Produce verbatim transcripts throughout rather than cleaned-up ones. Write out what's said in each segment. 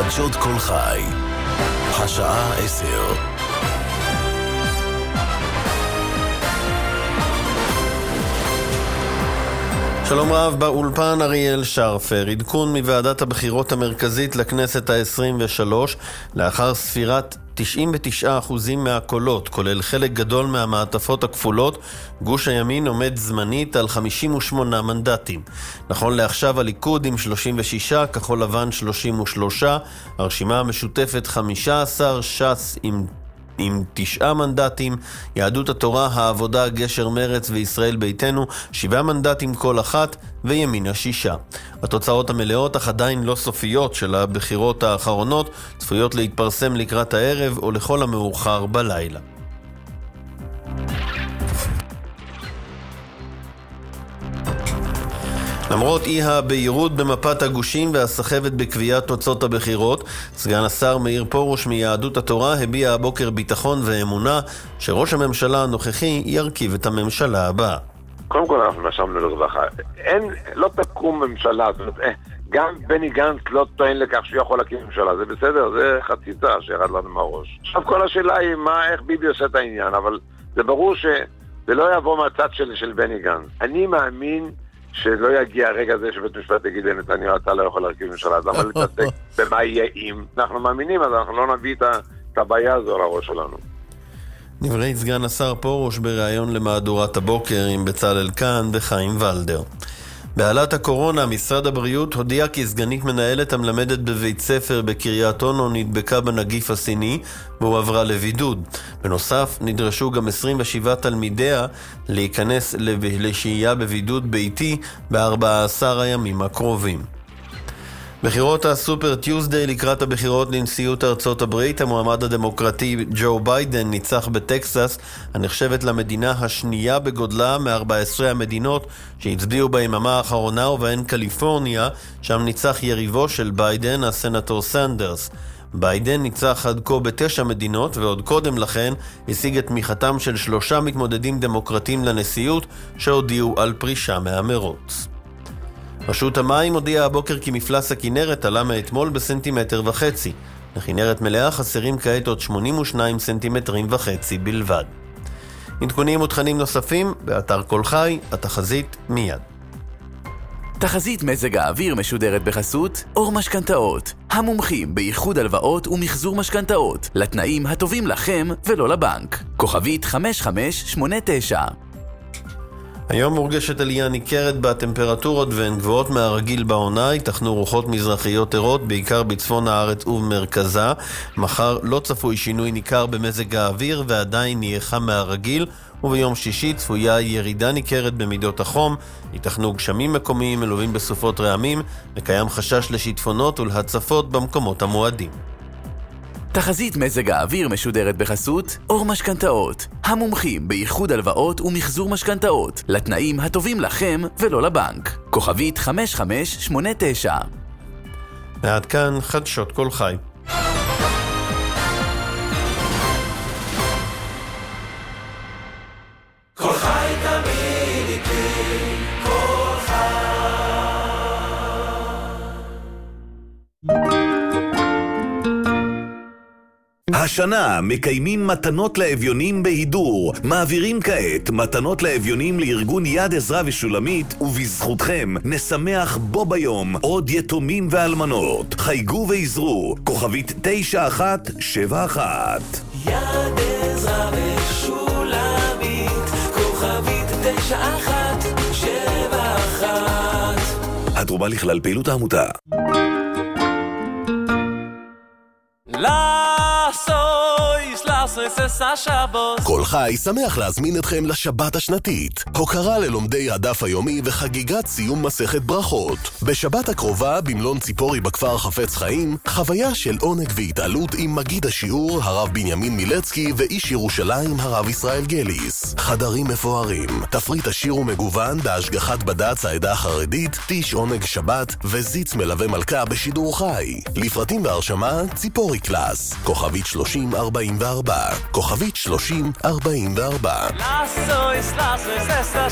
חדשות כל חי, השעה עשר. שלום רב, באולפן אריאל שרפר. עדכון מוועדת הבחירות המרכזית לכנסת ה-עשרים ושלוש, לאחר ספירת תשעים ותשעה אחוזים מהקולות, כולל חלק גדול מהמעטפות הכפולות, גוש הימין עומד זמנית על חמישים ושמונה מנדטים. נכון לעכשיו הליכוד עם שלושים ושישה, כחול לבן שלושים ושלושה, הרשימה המשותפת חמישה עשר, ש"ס עם עם תשעה מנדטים, יהדות התורה, העבודה, גשר מרץ וישראל ביתנו שבעה מנדטים כל אחת, וימינה שישה. התוצאות המלאות אך עדיין לא סופיות של הבחירות האחרונות צפויות להתפרסם לקראת הערב או לכל המאוחר בלילה. למרות אי הבהירות במפת הגושים והסחבת בקביעת תוצאות הבחירות, סגן השר מאיר פרוש מיהדות התורה הביע הבוקר ביטחון ואמונה שראש הממשלה הנוכחי ירכיב את הממשלה הבאה. קודם כל אנחנו נשמנו לרווחה. אין, לא תקום ממשלה, זאת אומרת, גם בני גנץ לא טוען לכך שהוא יכול להקים ממשלה, זה בסדר, זה חציצה שירד לנו מהראש. עכשיו כל השאלה היא מה, איך ביבי עושה את העניין, אבל זה ברור שזה לא יבוא מהצד של, של בני גנץ. אני מאמין שלא יגיע הרגע הזה שבית משפט יגיד לנתניהו, אתה לא יכול להרכיב ממשלה, אז למה להתעסק במה יהיה אם? אנחנו מאמינים, אז אנחנו לא נביא את הבעיה הזו לראש שלנו. דברי סגן השר פרוש בריאיון למהדורת הבוקר עם בצלאל קאן וחיים ולדר. בעלת הקורונה, משרד הבריאות הודיע כי סגנית מנהלת המלמדת בבית ספר בקריית אונו נדבקה בנגיף הסיני והועברה לבידוד. בנוסף, נדרשו גם עשרים ושבעה תלמידיה להיכנס לשהייה בבידוד ביתי ב-ארבעה עשר הימים הקרובים. בחירות הסופר טיוזדיי לקראת הבחירות לנשיאות ארצות הברית, המועמד הדמוקרטי ג'ו ביידן ניצח בטקסס, הנחשבת למדינה השנייה בגודלה מ-ארבע עשרה המדינות שהצביעו ביממה האחרונה, ובהן קליפורניה, שם ניצח יריבו של ביידן, הסנטור סנדרס. ביידן ניצח עד כה בתשע מדינות, ועוד קודם לכן השיג את תמיכתם של שלושה מתמודדים דמוקרטים לנשיאות שהודיעו על פרישה מהמרוץ. רשות המים הודיעה הבוקר כי מפלס הכינרת עלה מאתמול בסנטימטר וחצי. לכינרת מלאה חסרים כעת עוד שמונים ושניים סנטימטרים וחצי בלבד. עדכונים ותכנים נוספים באתר כל חי, התחזית מיד. תחזית מזג האוויר משודרת בחסות אור משכנתאות, המומחים באיחוד הלוואות ומחזור משכנתאות, לתנאים הטובים לכם ולא לבנק. כוכבית חמש חמש שמונה תשע. היום מורגשת עלייה ניכרת בטמפרטורות והן גבוהות מהרגיל בעונה, ייתכנו רוחות מזרחיות ערות בעיקר בצפון הארץ ובמרכזה. מחר לא צפוי שינוי ניכר במזג האוויר ועדיין יהיה חם מהרגיל, וביום שישי צפויה ירידה ניכרת במידות החום, ייתכנו גשמים מקומיים מלווים בסופות רעמים, וקיים חשש לשיטפונות ולהצפות במקומות המועדים. תחזית מזג האוויר משודרת בחסות אור משכנתאות, המומחים באיחוד הלוואות ומחזור משכנתאות, לתנאים הטובים לכם ולא לבנק. כוכבית חמש חמש שמונה תשע. ועד כאן חדשות כל חי. כל חי תמיד איתי, כל חי. השנה מקיימים מתנות לאביונים בהידור. מעבירים כעת מתנות לאביונים לארגון יד עזרא ושולמית, ובזכותכם נשמח בו ביום עוד יתומים ואלמנות. חייגו ועזרו, כוכבית תשע אחת שבע אחת. יד עזרא ושולמית, כוכבית תשע אחת שבע אחת. התרומה לכלל פעילות העמותה. כל חי שמח להזמין אתכם לשבת השנתית, הוקרה ללומדי הדף היומי וחגיגת סיום מסכת ברכות. בשבת הקרובה במלון ציפורי בכפר חפץ חיים, חוויה של עונג והתעלות עם מגיד השיעור הרב בנימין מילצקי ואיש ירושלים הרב ישראל גליס. חדרים מפוארים, תפריט עשיר ומגוון בהשגחת בד"ץ העדה החרדית, טיש עונג שבת וזיץ מלווה מלכה בשידור חי. לפרטים והרשמה ציפורי קלאס, כוכבית שלושים ארבעים וארבע, כוכבית שלושים ארבעים וארבע. לאסויס לאסויס אסה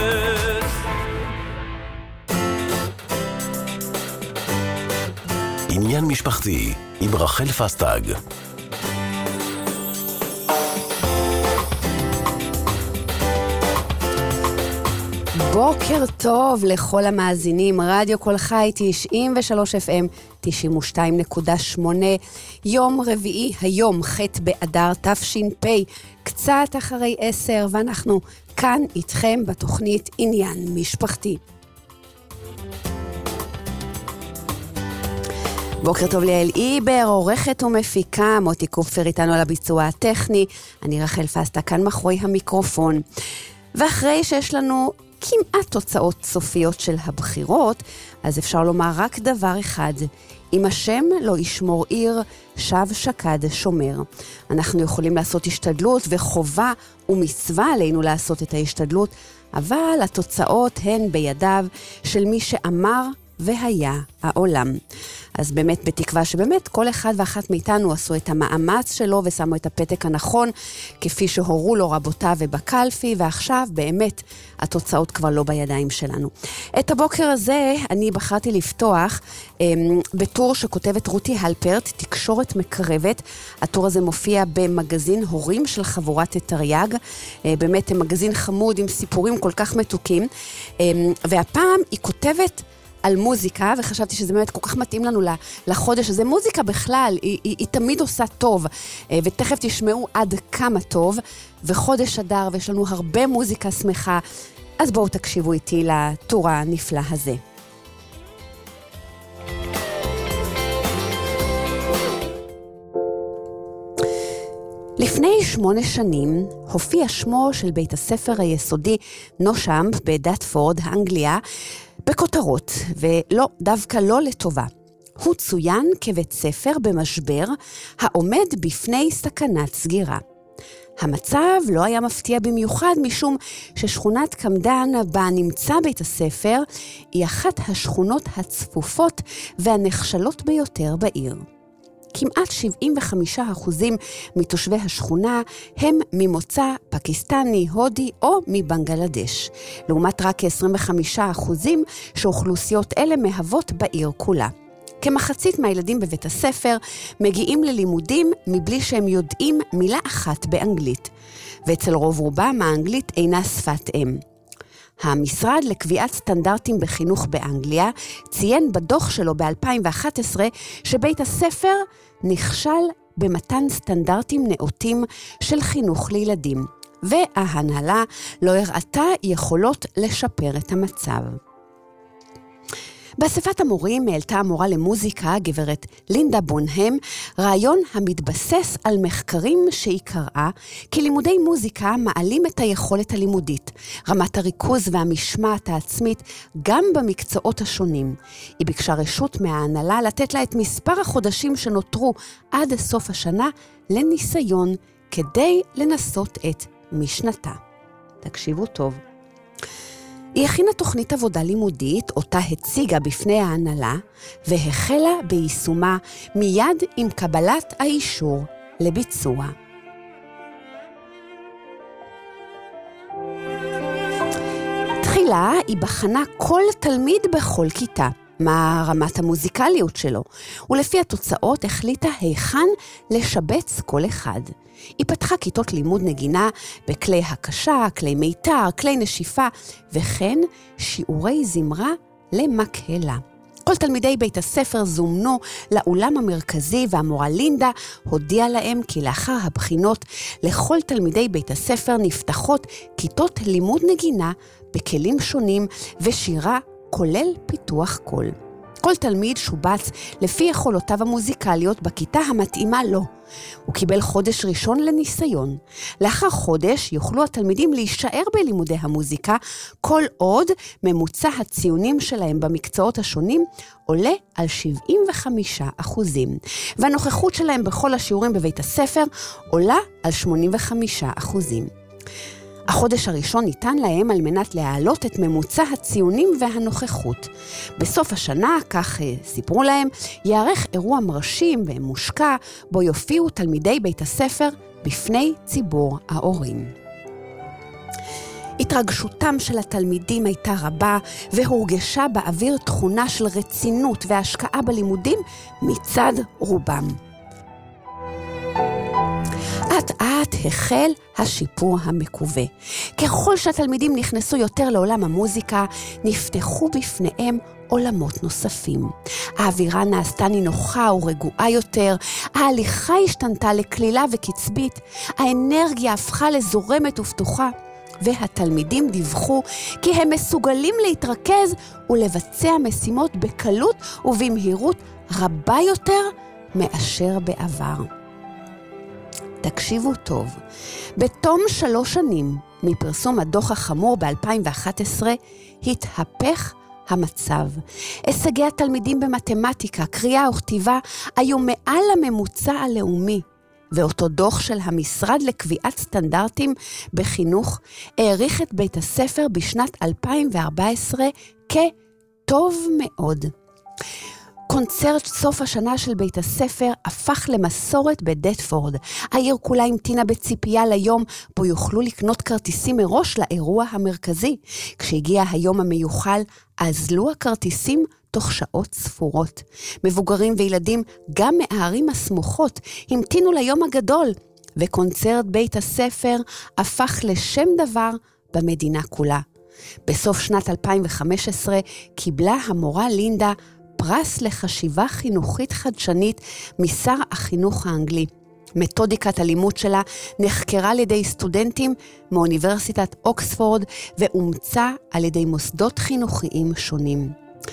שבת. עניין משפחתי עם רחל פסטג. בוקר טוב לכל המאזינים, רדיו כל חי תשעים ושלוש אף אם, תשעים ושתיים נקודה שמונה, יום רביעי, היום ח' באדר תש"פ, קצת אחרי עשר, ואנחנו כאן איתכם בתוכנית עניין משפחתי. בוקר טוב ליאל איבר, עורכת ומפיקה, מוטי קופר איתנו על הביצוע הטכני, אני רחל פסטה כאן מאחורי המיקרופון. ואחרי שיש לנו כמעט תוצאות סופיות של הבחירות, אז אפשר לומר רק דבר אחד, אם השם לא ישמור עיר, שב שקד שומר. אנחנו יכולים לעשות השתדלות וחובה ומצווה עלינו לעשות את ההשתדלות, אבל התוצאות הן בידיו של מי שאמר והיה העולם. אז באמת בתקווה שבאמת כל אחד ואחת מאיתנו עשו את המאמץ שלו ושמו את הפתק הנכון, כפי שהורו לו רבותיו ובקלפי, ועכשיו באמת התוצאות כבר לא בידיים שלנו. את הבוקר הזה אני בחרתי לפתוח אמ, בטור שכותבת רותי הלפרט, תקשורת מקרבת. הטור הזה מופיע במגזין הורים של חבורת תרי"ג, אה, באמת מגזין חמוד עם סיפורים כל כך מתוקים, אמ, והפעם היא כותבת על מוזיקה, וחשבתי שזה באמת כל כך מתאים לנו לחודש הזה. מוזיקה בכלל, היא, היא, היא תמיד עושה טוב, ותכף תשמעו עד כמה טוב, וחודש אדר, ויש לנו הרבה מוזיקה שמחה, אז בואו תקשיבו איתי לטור הנפלא הזה. לפני שמונה שנים הופיע שמו של בית הספר היסודי נושאמפ בדטפורד, אנגליה, בכותרות, ולא, דווקא לא לטובה. הוא צוין כבית ספר במשבר העומד בפני סכנת סגירה. המצב לא היה מפתיע במיוחד משום ששכונת קמדן בה נמצא בית הספר היא אחת השכונות הצפופות והנחשלות ביותר בעיר. כמעט שבעים וחמישה אחוזים מתושבי השכונה הם ממוצא פקיסטני, הודי או מבנגלדש, לעומת רק עשרים וחמישה אחוזים שאוכלוסיות אלה מהוות בעיר כולה. כמחצית מהילדים בבית הספר מגיעים ללימודים מבלי שהם יודעים מילה אחת באנגלית, ואצל רוב רובם האנגלית אינה שפת אם. המשרד לקביעת סטנדרטים בחינוך באנגליה ציין בדוח שלו ב-אלפיים ואחת עשרה שבית הספר נכשל במתן סטנדרטים נאותים של חינוך לילדים, וההנהלה לא הראתה יכולות לשפר את המצב. באספת המורים העלתה המורה למוזיקה, גברת לינדה בונהם, רעיון המתבסס על מחקרים שהיא קראה, כי לימודי מוזיקה מעלים את היכולת הלימודית, רמת הריכוז והמשמעת העצמית, גם במקצועות השונים. היא ביקשה רשות מההנהלה לתת לה את מספר החודשים שנותרו עד סוף השנה לניסיון, כדי לנסות את משנתה. תקשיבו טוב. היא הכינה תוכנית עבודה לימודית, אותה הציגה בפני ההנהלה, והחלה ביישומה מיד עם קבלת האישור לביצוע. תחילה היא בחנה כל תלמיד בכל כיתה, מה רמת המוזיקליות שלו, ולפי התוצאות החליטה היכן לשבץ כל אחד. היא פתחה כיתות לימוד נגינה בכלי הקשה, כלי מיתר, כלי נשיפה, וכן שיעורי זמרה למקהלה. כל תלמידי בית הספר זומנו לאולם המרכזי, והמורה לינדה הודיעה להם כי לאחר הבחינות לכל תלמידי בית הספר נפתחות כיתות לימוד נגינה בכלים שונים ושירה כולל פיתוח קול. כל תלמיד שובץ לפי יכולותיו המוזיקליות בכיתה המתאימה לו. הוא קיבל חודש ראשון לניסיון. לאחר חודש יוכלו התלמידים להישאר בלימודי המוזיקה, כל עוד ממוצע הציונים שלהם במקצועות השונים עולה על שבעים וחמישה אחוזים. והנוכחות שלהם בכל השיעורים בבית הספר עולה על שמונים וחמישה אחוזים. החודש הראשון ניתן להם על מנת להעלות את ממוצע הציונים והנוכחות. בסוף השנה, כך סיפרו להם, יערך אירוע מרשים ומושקע, בו יופיעו תלמידי בית הספר בפני ציבור ההורים. התרגשותם של התלמידים הייתה רבה, והורגשה באוויר תכונה של רצינות והשקעה בלימודים מצד רובם. עט עט החל השיפור המקווה. ככל שהתלמידים נכנסו יותר לעולם המוזיקה, נפתחו בפניהם עולמות נוספים. האווירה נעשתה נינוחה ורגועה יותר, ההליכה השתנתה לכלילה וקצבית, האנרגיה הפכה לזורמת ופתוחה, והתלמידים דיווחו כי הם מסוגלים להתרכז ולבצע משימות בקלות ובמהירות רבה יותר מאשר בעבר. תקשיבו טוב, בתום שלוש שנים מפרסום הדוח החמור ב-אלפיים ואחת עשרה התהפך המצב. הישגי התלמידים במתמטיקה, קריאה וכתיבה היו מעל הממוצע הלאומי, ואותו דוח של המשרד לקביעת סטנדרטים בחינוך העריך את בית הספר בשנת אלפיים וארבע עשרה כטוב מאוד. קונצרט סוף השנה של בית הספר הפך למסורת בדטפורד. העיר כולה המתינה בציפייה ליום בו יוכלו לקנות כרטיסים מראש לאירוע המרכזי. כשהגיע היום המיוחל, אזלו הכרטיסים תוך שעות ספורות. מבוגרים וילדים גם מהערים הסמוכות המתינו ליום הגדול, וקונצרט בית הספר הפך לשם דבר במדינה כולה. בסוף שנת אלפיים וחמש עשרה קיבלה המורה לינדה פרס לחשיבה חינוכית חדשנית משר החינוך האנגלי. מתודיקת הלימוד שלה נחקרה על ידי סטודנטים מאוניברסיטת אוקספורד ואומצה על ידי מוסדות חינוכיים שונים.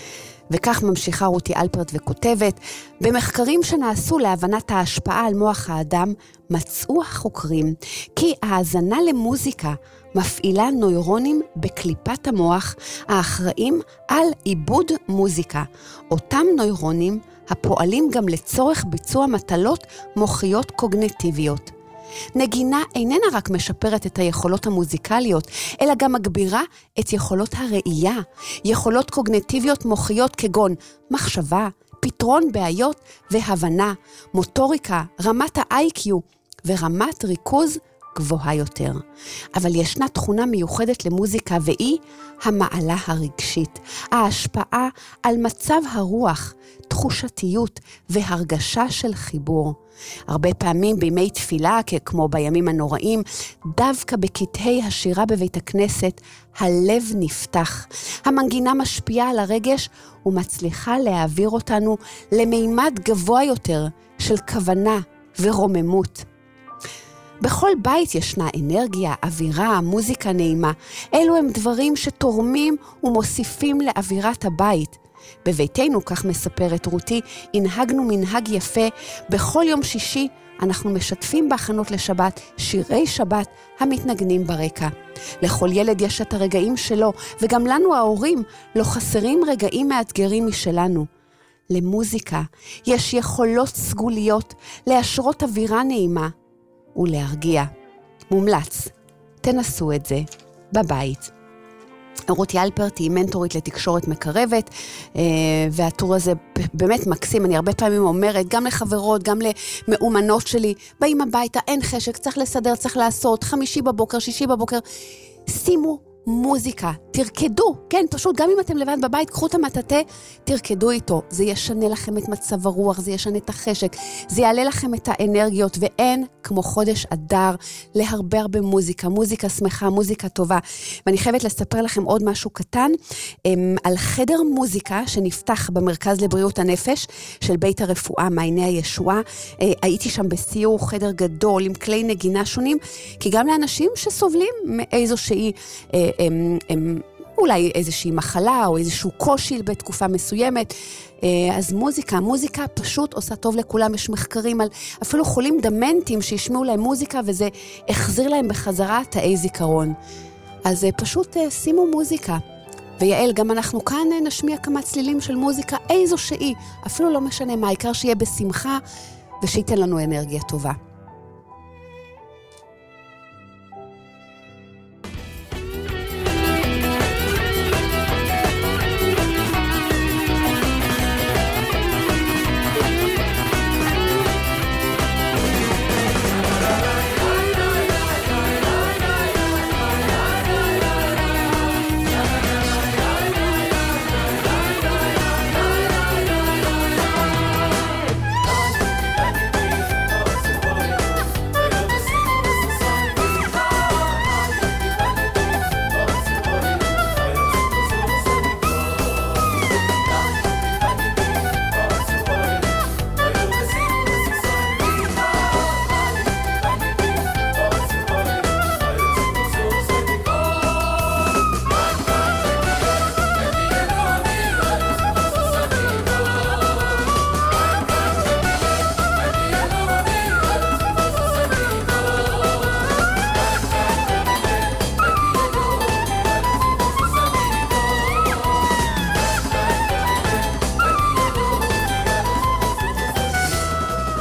וכך ממשיכה רותי אלפרט וכותבת, במחקרים שנעשו להבנת ההשפעה על מוח האדם, מצאו החוקרים כי ההאזנה למוזיקה מפעילה נוירונים בקליפת המוח האחראים על עיבוד מוזיקה. אותם נוירונים הפועלים גם לצורך ביצוע מטלות מוחיות קוגניטיביות. נגינה איננה רק משפרת את היכולות המוזיקליות, אלא גם מגבירה את יכולות הראייה, יכולות קוגניטיביות מוחיות כגון מחשבה, פתרון בעיות והבנה, מוטוריקה, רמת ה-איי קיו ורמת ריכוז גבוהה יותר. אבל ישנה תכונה מיוחדת למוזיקה והיא המעלה הרגשית, ההשפעה על מצב הרוח, תחושתיות והרגשה של חיבור. הרבה פעמים בימי תפילה, כמו בימים הנוראים, דווקא בקטעי השירה בבית הכנסת, הלב נפתח. המנגינה משפיעה על הרגש ומצליחה להעביר אותנו למימד גבוה יותר של כוונה ורוממות. בכל בית ישנה אנרגיה, אווירה, מוזיקה נעימה. אלו הם דברים שתורמים ומוסיפים לאווירת הבית. בביתנו, כך מספרת רותי, הנהגנו מנהג יפה. בכל יום שישי אנחנו משתפים בהכנות לשבת שירי שבת המתנגנים ברקע. לכל ילד יש את הרגעים שלו, וגם לנו ההורים לא חסרים רגעים מאתגרים משלנו. למוזיקה יש יכולות סגוליות להשרות אווירה נעימה ולהרגיע. מומלץ, תנסו את זה בבית. רותי אלפרט היא מנטורית לתקשורת מקרבת, והטור הזה באמת מקסים. אני הרבה פעמים אומרת, גם לחברות, גם למאומנות שלי, באים הביתה, אין חשק, צריך לסדר, צריך לעשות, חמישי בבוקר, שישי בבוקר, שימו מוזיקה, תרקדו, כן, פשוט גם אם אתם לבד בבית, קחו את המטאטה, תרקדו איתו, זה ישנה לכם את מצב הרוח, זה ישנה את החשק, זה יעלה לכם את האנרגיות, ואין כמו חודש אדר להרבה הרבה מוזיקה, מוזיקה שמחה, מוזיקה טובה. ואני חייבת לספר לכם עוד משהו קטן, על חדר מוזיקה שנפתח במרכז לבריאות הנפש של בית הרפואה מעייני הישועה. הייתי שם בסיור, חדר גדול עם כלי נגינה שונים, כי גם לאנשים שסובלים מאיזושהי הם, הם, אולי איזושהי מחלה או איזשהו קושי בתקופה מסוימת, אז מוזיקה, מוזיקה פשוט עושה טוב לכולם. יש מחקרים על אפילו חולים דמנטים שישמעו להם מוזיקה וזה החזיר להם בחזרה תאי זיכרון. אז פשוט שימו מוזיקה. ויעל, גם אנחנו כאן נשמיע כמה צלילים של מוזיקה איזושהי, אפילו לא משנה מה, העיקר שיהיה בשמחה ושייתן לנו אנרגיה טובה.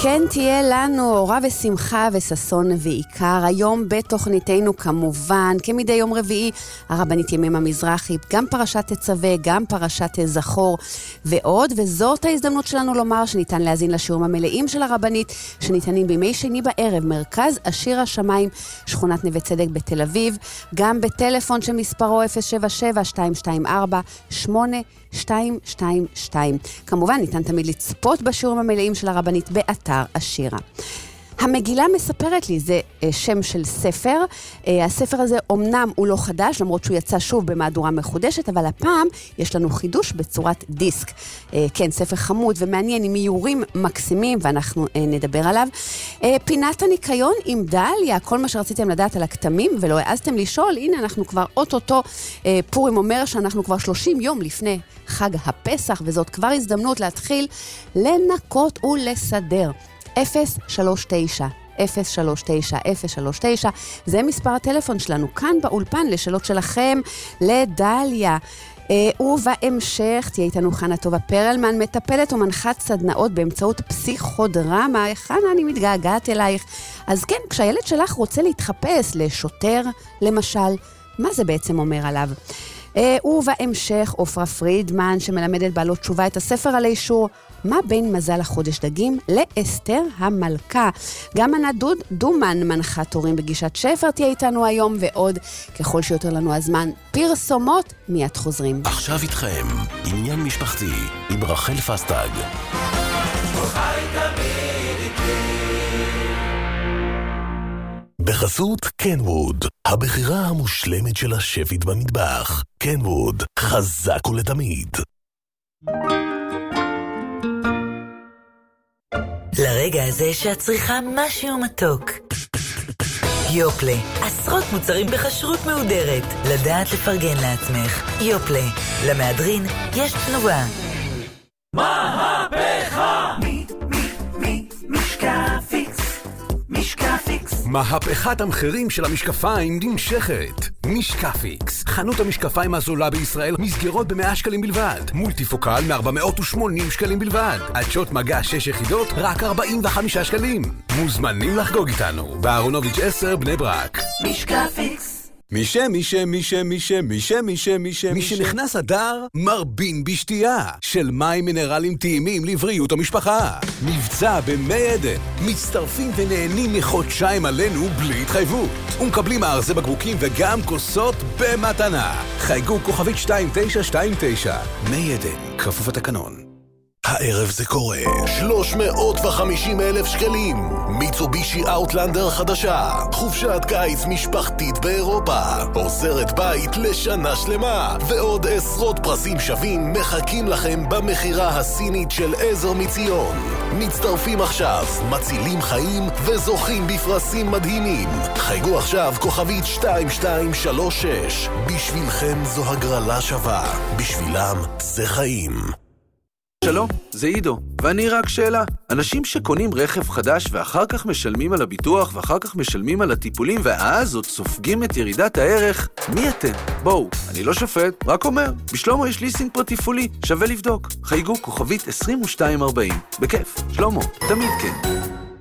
כן, תהיה לנו אורה ושמחה וששון ועיקר. היום בתוכניתנו כמובן, כמדי יום רביעי, הרבנית ימימה מזרחי, גם פרשת תצווה, גם פרשת זכור ועוד, וזאת ההזדמנות שלנו לומר שניתן להזין לשיעורים המלאים של הרבנית, שניתנים בימי שני בערב, מרכז עשיר השמיים, שכונת נווה צדק בתל אביב, גם בטלפון שמספרו אפס שבע שבע שתיים שתיים ארבע שמונה שתיים שתיים שתיים. כמובן, ניתן תמיד לצפות בשיעורים המלאים של הרבנית באתר השירה. המגילה מספרת לי, זה שם של ספר. הספר הזה אומנם הוא לא חדש, למרות שהוא יצא שוב במהדורה מחודשת, אבל הפעם יש לנו חידוש בצורת דיסק. כן, ספר חמוד ומעניין עם איורים מקסימים, ואנחנו נדבר עליו. פינת הניקיון עם דליה, כל מה שרציתם לדעת על הכתמים, ולא העזתם לשאול, הנה אנחנו כבר אוטוטו, פורים אומר שאנחנו כבר שלושים יום לפני חג הפסח, וזאת כבר הזדמנות להתחיל לנקות ולסדר. אפס שלוש תשע אפס שלוש תשע אפס שלוש תשע, זה מספר הטלפון שלנו כאן באולפן לשאלות שלכם לדליה. ובהמשך תהיה איתנו חנה טובה פרלמן, מטפלת ומנחת סדנאות באמצעות פסיכודרמה. חנה, אני מתגעגעת אלייך. אז כן, כשהילד שלך רוצה להתחפש לשוטר למשל, מה זה בעצם אומר עליו? ובהמשך אופרה פרידמן שמלמדת בעלות תשובה את הספר על אישור מה בין מזל החודש דגים לאסתר המלכה. גם ענת דוד דומן מנחת הורים בגישת שפר תהיה איתנו היום, ועוד ככל שיותר לנו הזמן פרסומות מיד חוזרים. עכשיו איתכם עניין משפחתי עם רחל פסטג. בחסות קנווד, הבחירה המושלמת של השפית במטבח. קנווד, חזק ולתמיד. לרגע הזה שאת צריכה משהו מתוק. יופלה, עשרות מוצרים בכשרות מהודרת. לדעת לפרגן לעצמך. יופלה, למהדרין יש תנובה. מהפכה! מי, מי, מי, משקפיקס. משקפיקס. מהפכת המחירים של המשקפיים נמשכת. משקפיקס, חנות המשקפיים הזולה בישראל, מסגרות ב-מאה שקלים בלבד. מולטיפוקל מ-ארבע מאות ושמונים שקלים בלבד. עדשות מגע שש יחידות, רק ארבעים וחמישה שקלים. מוזמנים לחגוג איתנו. באהרונוביץ' עשר בני ברק. משקפיקס. מי ש, מי ש, מי ש, מי ש, מי ש, מי ש, מי ש, מי שנכנס אדר, מרבין בשתייה של מים מינרלים טעימים לבריאות המשפחה. מבצע במי עדן. מצטרפים ונהנים מחודשיים עלינו בלי התחייבות. ומקבלים ארזי בקבוקים וגם כוסות במתנה. חייגו כוכבית שתיים תשע שתיים תשע. מי עדן, כפוף התקנון. הערב זה קורה. שלוש מאות וחמישים אלף שקלים. מיצובישי אאוטלנדר חדשה. חופשת קיץ משפחתית באירופה. עוזרת בית לשנה שלמה. ועוד עשרות פרסים שווים מחכים לכם במחירה הסינית של עזר מציון. מצטרפים עכשיו, מצילים חיים וזוכים בפרסים מדהימים. חייגו עכשיו כוכבית שתיים שתיים שלוש שש. בשבילכם זו הגרלה שווה. בשבילם זה חיים. שלום, זה עידו, ואני רק שאלה. אנשים שקונים רכב חדש ואחר כך משלמים על הביטוח ואחר כך משלמים על הטיפולים ואז עוד סופגים את ירידת הערך, מי אתם? בואו, אני לא שופט, רק אומר. בשלומו יש ליסינג פרטי פולי, שווה לבדוק. חייגו כוכבית עשרים ושתיים ארבעים. בכיף, שלומו, תמיד כן.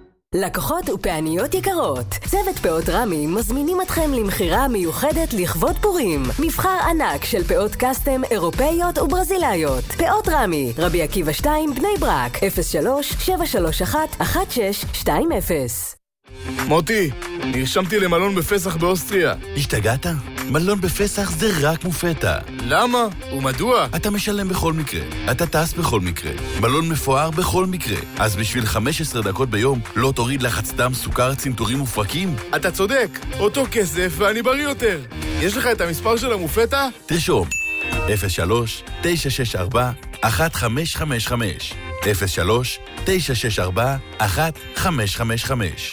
לקוחות ופעניות יקרות, צוות פאות רמי מזמינים אתכם למחירה מיוחדת לכבוד פורים. מבחר ענק של פאות קסטם אירופאיות וברזילאיות. פאות רמי, רבי עקיבא שתיים בני ברק, אפס שלוש שבע שלוש אחת אחת שש שתיים אפס. מוטי, נרשמתי למלון בפסח באוסטריה. השתגעת? מלון בפסח זה רק מופתע. למה? ומדוע? אתה משלם בכל מקרה. אתה טס בכל מקרה. מלון מפואר בכל מקרה. אז בשביל חמש עשרה דקות ביום לא תוריד לחץ דם, סוכר, צנתורים ופרקים? אתה צודק. אותו כסף ואני בריא יותר. יש לך את המספר של המופתע? תרשום. אפס שלוש תשע שש ארבע אחת חמש חמש חמש אפס שלוש תשע שש ארבע אחת חמש חמש חמש.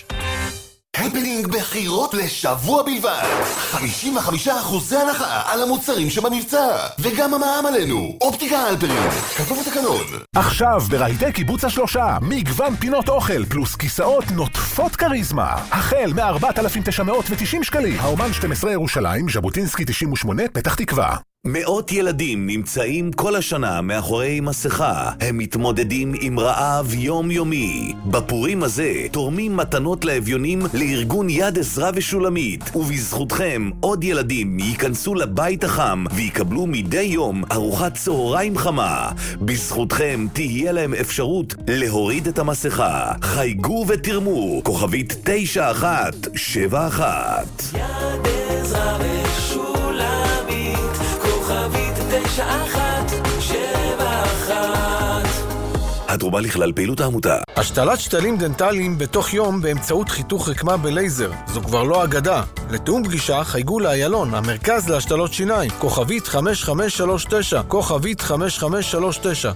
הפנינג בחירות לשבוע בלבד. חמישים וחמישה אחוז הנחה על המוצרים שבמבצע. וגם המע"מ עלינו. אופטיקה הלפרין. כפוף התקנון. עכשיו ברהיטי קיבוץ השלושה. מגוון פינות אוכל פלוס כיסאות נוטפות קריזמה. החל מ-ארבעת אלפים תשע מאות ותשעים שקלים. האומן שתים עשרה ירושלים, ז'בוטינסקי תשעים ושמונה, פתח תקווה. מאות ילדים נמצאים כל השנה מאחורי מסכה. הם מתמודדים עם רעב יומיומי. בפורים הזה תורמים מתנות לאביונים לארגון יד עזרא ושולמית, ובזכותכם עוד ילדים ייכנסו לבית החם ויקבלו מדי יום ארוחת צהריים חמה. בזכותכם תהיה להם אפשרות להוריד את המסכה. חייגו ותרמו, כוכבית תשע אחת שבע אחת. יד עזרא ושולמית, כוכבית תשע אחת שבע אחת. התרומה לכלל פעילות העמותה. השתלת שתלים דנטליים בתוך יום באמצעות חיתוך רקמה בלייזר. זו כבר לא אגדה. לתאום פגישה חייגו לאיילון, המרכז להשתלות שיניים. כוכבית חמש חמש שלוש תשע, כוכבית חמש חמש שלוש תשע.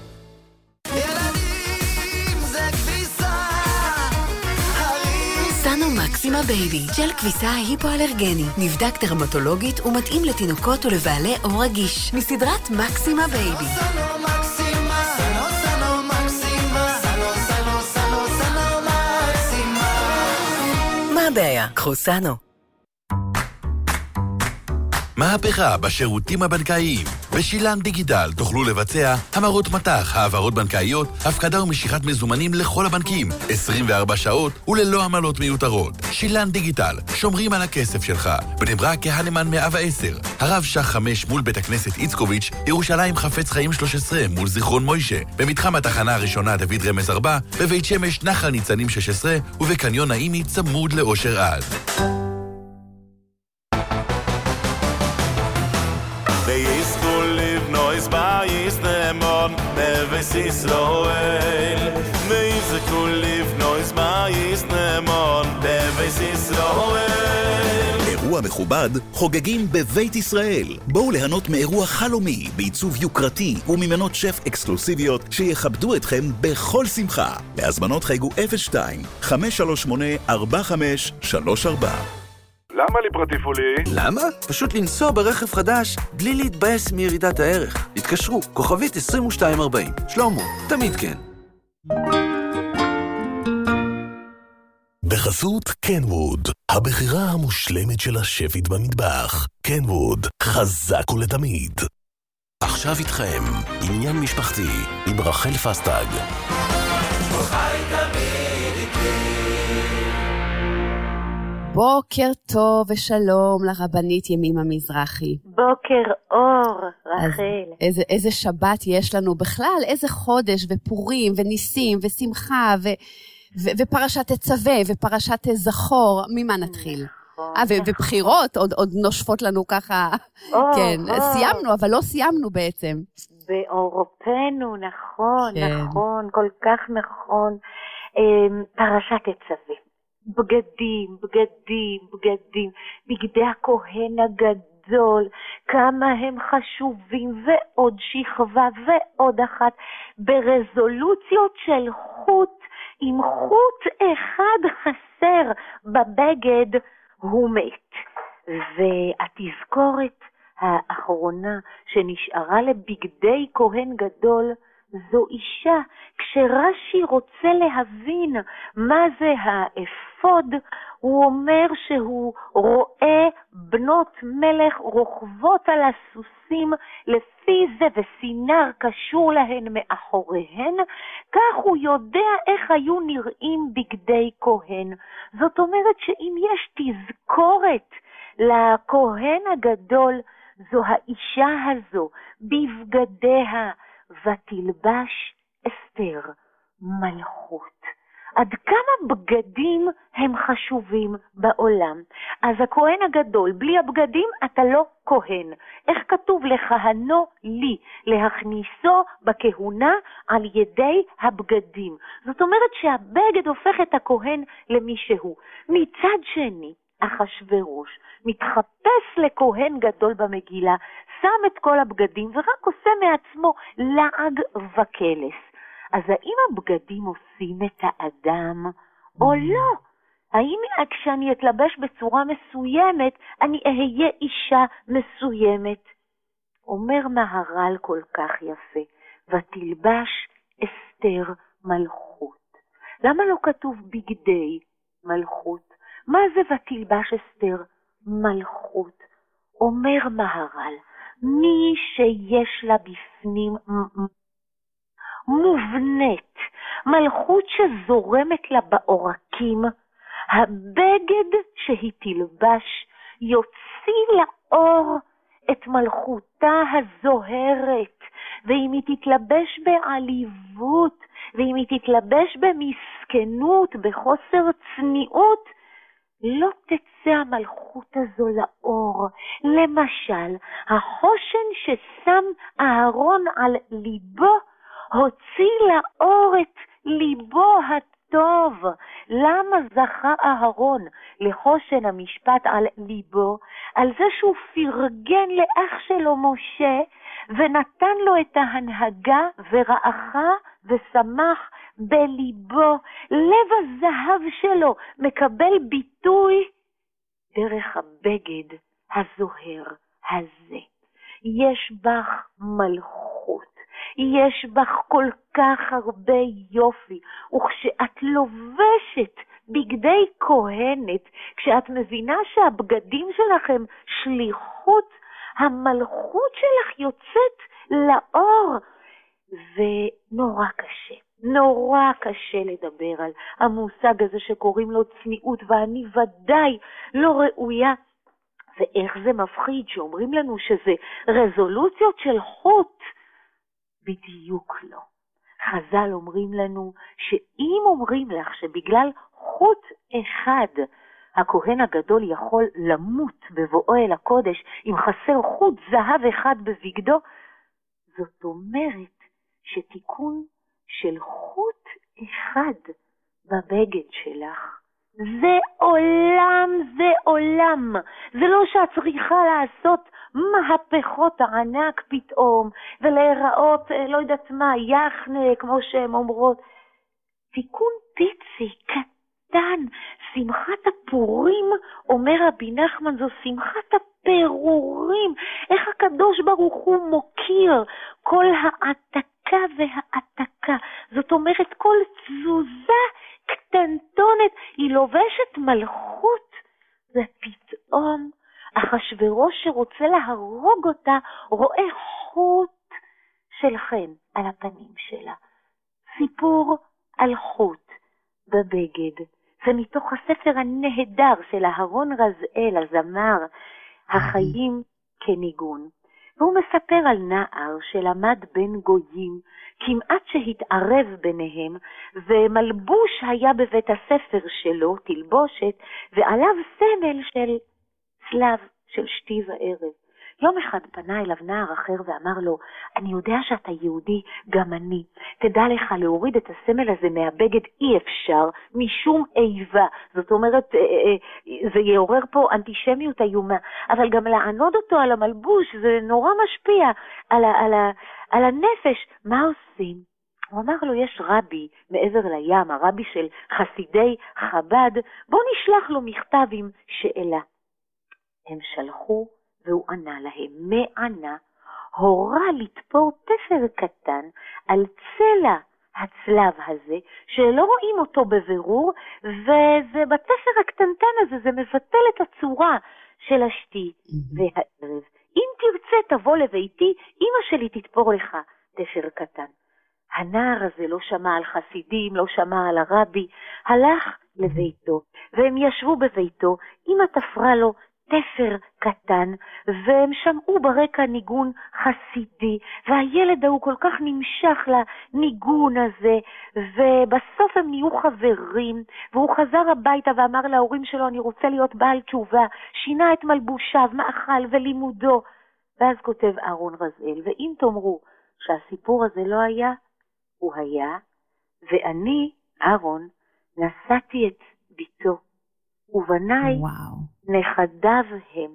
סאנו מקסימה בייבי, ג'ל כביסה היפואלרגני, נבדק דרמטולוגית ומתאים לתינוקות ולבעלי עור רגיש, מסדרת מקסימה בייבי. מה הבעיה? קחו סאנו. מהפכה בשירותים הבנקאיים. בשילן דיגיטל תוכלו לבצע המרות מטח, העברות בנקאיות, הפקדה ומשיכת מזומנים לכל הבנקים, עשרים וארבע שעות וללא עמלות מיותרות. שילן דיגיטל, שומרים על הכסף שלך. בני ברק כהנמן מאה ועשר, הרב שח חמש מול בית הכנסת איצקוביץ', ירושלים חפץ חיים שלוש עשרה מול זיכרון מוישה, במתחם התחנה הראשונה דוד רמז ארבע, בבית שמש נחל ניצנים שש עשרה ובקניון נעימי צמוד לאושר עד. Nemon, Neves Israel. Meizekul livnois ma'is nemon, Neves Israel. אירוע מכובד, חוגגים בבית ישראל. בואו ליהנות מאירוע חלומי, בעיצוב יוקרתי וממנות שף אקסקלוסיביות שיכבדו אתכם בכל שמחה. להזמנות חייגו אפס שתיים חמש שלוש שמונה ארבע חמש שלוש ארבע. למה לי פרטיפולי? למה? פשוט לנסוע ברכב חדש בלי להתבאס מירידת הערך. התקשרו, כוכבית עשרים ושתיים ארבעים. שלמה, תמיד כן. בחסות קנווד, הבחירה המושלמת של השפית במטבח. קנווד, חזק ולתמיד. עכשיו איתכם, עניין משפחתי עם רחל פסטג. בוקר טוב ושלום לרבנית ימימה מזרחי. בוקר אור, רחל. איזה, איזה שבת יש לנו בכלל, איזה חודש ופורים וניסים ושמחה ו, ו, ופרשת תצווה ופרשת זכור. ממה נתחיל? אה, ו, ובחירות עוד, עוד נושפות לנו ככה. אור, כן, אור. סיימנו, אבל לא סיימנו בעצם. באורופנו, נכון, כן. נכון, כל כך נכון. פרשת תצווה. בגדים, בגדים, בגדים, בגדי הכהן הגדול, כמה הם חשובים, ועוד שכבה ועוד אחת, ברזולוציות של חוט, עם חוט אחד חסר בבגד, הוא מת. והתזכורת האחרונה שנשארה לבגדי כהן גדול, זו אישה. כשרש"י רוצה להבין מה זה האפוד, הוא אומר שהוא רואה בנות מלך רוכבות על הסוסים לפי זה, וסינר קשור להן מאחוריהן, כך הוא יודע איך היו נראים בגדי כהן. זאת אומרת שאם יש תזכורת לכהן הגדול, זו האישה הזו בבגדיה, ותלבש אסתר מלכות. עד כמה בגדים הם חשובים בעולם. אז הכהן הגדול, בלי הבגדים אתה לא כהן. איך כתוב? לכהנו לי, להכניסו בכהונה על ידי הבגדים. זאת אומרת שהבגד הופך את הכהן למי שהוא. מצד שני, אחשוורוש מתחפש לכהן גדול במגילה, שם את כל הבגדים ורק עושה מעצמו לעג וקלס. אז האם הבגדים עושים את האדם או לא? האם כשאני אתלבש בצורה מסוימת אני אהיה אישה מסוימת? אומר מהר"ל כל כך יפה, ותלבש אסתר מלכות. למה לא כתוב בגדי מלכות? מה זה ותלבש אסתר מלכות? אומר מהר"ל, מי שיש לה בפנים מובנית, מלכות שזורמת לה בעורקים, הבגד שהיא תלבש יוציא לאור את מלכותה הזוהרת, ואם היא תתלבש בעליבות, ואם היא תתלבש במסכנות, בחוסר צניעות, לא תצא המלכות הזו לאור. למשל, החושן ששם אהרון על ליבו, הוציא לאור את ליבו הטוב. למה זכה אהרון לחושן המשפט על ליבו? על זה שהוא פרגן לאח שלו משה, ונתן לו את ההנהגה ורעכה ושמח בליבו. לב הזהב שלו מקבל ביטוי דרך הבגד הזוהר הזה. יש בך מלכות, יש בך כל כך הרבה יופי, וכשאת לובשת בגדי כהנת, כשאת מבינה שהבגדים שלכם שליחות, המלכות שלך יוצאת לאור. ונורא קשה, נורא קשה לדבר על המושג הזה שקוראים לו צניעות, ואני ודאי לא ראויה. ואיך זה מפחיד שאומרים לנו שזה רזולוציות של חוט. בדיוק לא. חז"ל אומרים לנו שאם אומרים לך שבגלל חוט אחד הכהן הגדול יכול למות בבואו אל הקודש אם חסר חוט זהב אחד בבגדו, זאת אומרת שתיקון של חוט אחד בבגד שלך זה עולם, זה עולם. זה לא שאת צריכה לעשות מהפכות ענק פתאום ולהיראות לא יודעת מה, יחנה כמו שהן אומרות. תיקון פיצי קטן, שמחת הפורים, אומר רבי נחמן, זו שמחת הפירורים. איך הקדוש ברוך הוא מוקיר כל העתקה והעתקה. זאת אומרת כל תזוזה קטנטונת, היא לובשת מלכות, ופתאום אחשוורוש שרוצה להרוג אותה רואה חוט של חן על הפנים שלה. סיפור על חוט בבגד. זה מתוך הספר הנהדר של אהרון רזאל, הזמר, החיים כניגון. והוא מספר על נער שלמד בין גויים, כמעט שהתערב ביניהם, ומלבוש היה בבית הספר שלו, תלבושת, ועליו סמל של צלב, של שתי וערב. יום אחד פנה אליו נער אחר ואמר לו, אני יודע שאתה יהודי, גם אני. תדע לך להוריד את הסמל הזה מהבגד אי אפשר, משום איבה. זאת אומרת, זה יעורר פה אנטישמיות איומה, אבל גם לענוד אותו על המלבוש, זה נורא משפיע על, ה, על, ה, על הנפש. מה עושים? הוא אמר לו, יש רבי מעבר לים, הרבי של חסידי חב"ד, בוא נשלח לו מכתב עם שאלה. הם שלחו, והוא ענה להם, מענה, הורה לתפור תפר קטן על צלע הצלב הזה, שלא רואים אותו בבירור, וזה בתפר הקטנטן הזה, זה מבטל את הצורה של השתי והערב. אם תרצה תבוא לביתי, אמא שלי תתפור לך תפר קטן. הנער הזה לא שמע על חסידים, לא שמע על הרבי, הלך לביתו, והם ישבו בביתו, אמא תפרה לו תפר קטן, והם שמעו ברקע ניגון חסידי, והילד הוא כל כך נמשך לניגון הזה, ובסוף הם נהיו חברים, והוא חזר הביתה ואמר להורים שלו, אני רוצה להיות בעל תשובה, שינה את מלבושיו, מאכל ולימודו. ואז כותב אהרון רזאל, ואם תאמרו שהסיפור הזה לא היה, הוא היה, ואני, אהרון, נשאתי את ביתו, ובניי נכדיו הם.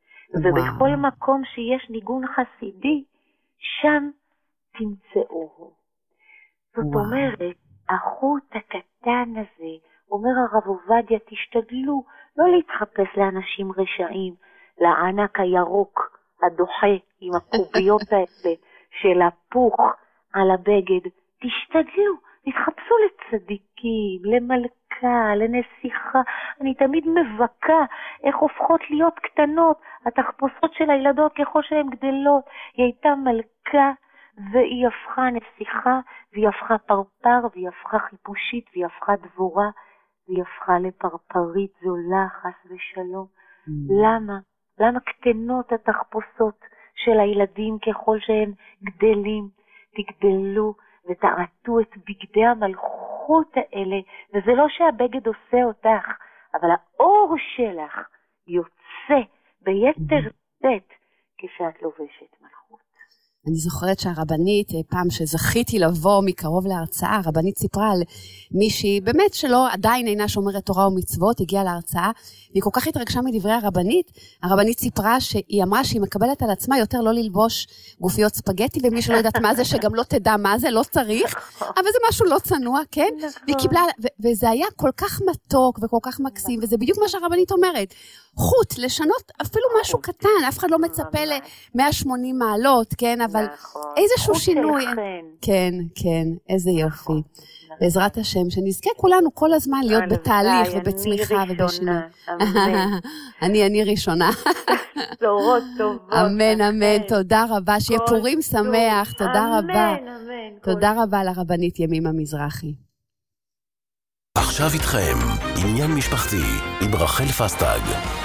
ובכל מקום שיש ניגון חסידי, שם תמצאוהו. זאת אומרת, החוט הקטן הזה, אומר הרב עובדיה, תשתדלו לא להתחפש לאנשים רשעים, לענק הירוק, הדוחה, עם הקוביות האלה של הפוך על הבגד. תשתדלו, תתחפשו לצדיקים, למלכים, למלכה, לנסיכה. אני תמיד מבקה איך הופכות להיות קטנות התחפושות של הילדות ככל שהן גדלות. היא הייתה מלכה והיא הפכה נסיכה, והיא הפכה פרפר, והיא הפכה חיפושית, והיא הפכה דבורה, והיא הפכה לפרפרית זולה, חס ושלום. Mm. למה? למה קטנות התחפושות של הילדים ככל שהם גדלים? תגדלו ותעטו את בגדי המלכות האלה, וזה לא שהבגד עושה אותך, אבל האור שלך יוצא ביתר שאת כשאת לובשת מלכות. אני זוכרת שהרבנית, פעם שזכיתי לבוא מקרוב להרצאה, הרבנית סיפרה על מישהי, באמת שלא עדיין אינה שומרת תורה ומצוות, הגיעה להרצאה, והיא כל כך התרגשה מדברי הרבנית, הרבנית סיפרה שהיא אמרה שהיא מקבלת על עצמה יותר לא ללבוש גופיות ספגטי, ומי שלא יודעת מה זה, שגם לא תדע מה זה, לא צריך, אבל זה משהו לא צנוע, כן? והיא קיבלה, וזה היה כל כך מתוק וכל כך מקסים, וזה בדיוק מה שהרבנית אומרת, חוט, לשנות אפילו משהו קטן, אף אחד לא מצפה ל-מאה ושמונים מעלות, כן? אבל איזשהו שינוי. כן, כן, איזה יופי. בעזרת השם, שנזכה כולנו כל הזמן להיות בתהליך ובצמיחה ובשינוי. אני, אני ראשונה. בשורות טובות. אמן, אמן, תודה רבה, שיהיה פורים שמח, תודה רבה. תודה רבה לרבנית ימימה מזרחי. עכשיו איתכם, עניין משפחתי עם רחל פסטג.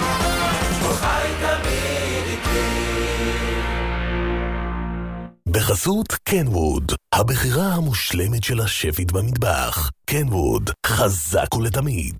בחסות קנווד, הבחירה המושלמת של השפית במטבח. קנווד, חזק ולתמיד.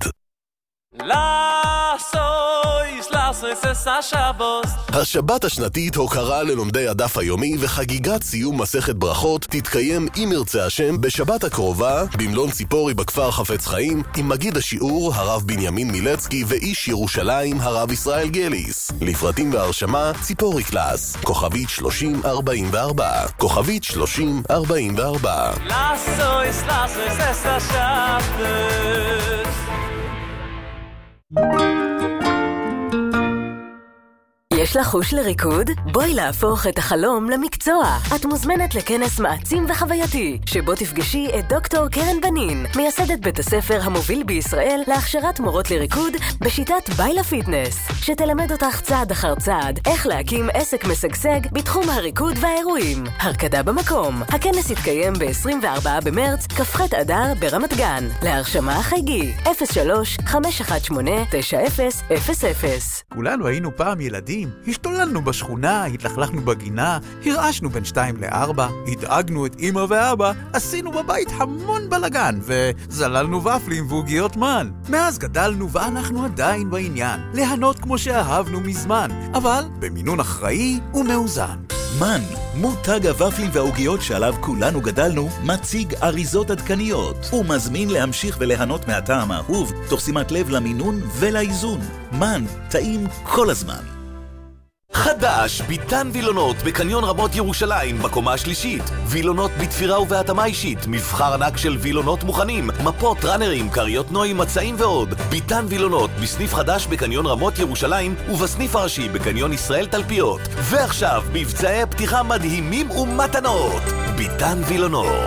השבת השנתית הוקרה ללומדי הדף היומי וחגיגת סיום מסכת ברכות תתקיים אם ירצה השם בשבת הקרובה במלון ציפורי בכפר חפץ חיים עם מגיד השיעור הרב בנימין מילצקי ואיש ירושלים הרב ישראל גליס. לפרטים והרשמה ציפורי קלאס, כוכבית שלושים ארבעים וארבע, כוכבית שלושים ארבעים וארבע. לאסויס לאסויס אס השבת. יש לך חוש לריקוד? בואי להפוך את החלום למקצוע. את מוזמנת לכנס מעצים וחווייתי, שבו תפגשי את דוקטור קרן בנין, מייסדת בית הספר המוביל בישראל להכשרת מורות לריקוד בשיטת ביילה פיטנס, שתלמד אותך צעד אחר צעד איך להקים עסק משגשג בתחום הריקוד והאירועים. הרקדה במקום. הכנס יתקיים ב-עשרים וארבעה במרץ, כ"ח אדר ברמת גן. להרשמה חייגי אפס שלוש חמש אחת שמונה תשע אפס אפס אפס. כולנו היינו פעם ילדים. השתוללנו בשכונה, התלכלכנו בגינה, הרעשנו בין שתיים לארבע, הדאגנו את אמא ואבא, עשינו בבית המון בלגן, וזללנו ופלים ועוגיות מן. מאז גדלנו ואנחנו עדיין בעניין, ליהנות כמו שאהבנו מזמן, אבל במינון אחראי ומאוזן. מן, מותג הוופלים והעוגיות שעליו כולנו גדלנו, מציג אריזות עדכניות, ומזמין להמשיך וליהנות מהטעם האהוב, תוך שימת לב למינון ולאיזון. מן, טעים כל הזמן. חדש, ביטן וילונות בקניון רמות ירושלים בקומה השלישית. וילונות בתפירה ובהתאמה אישית, מבחר ענק של וילונות מוכנים, מפות, ראנרים, קריות נועים, מצעים ועוד. ביטן וילונות בסניף חדש בקניון רמות ירושלים ובסניף הראשי בקניון ישראל תלפיות. ועכשיו מבצעי פתיחה מדהימים ומתנות. ביטן וילונות.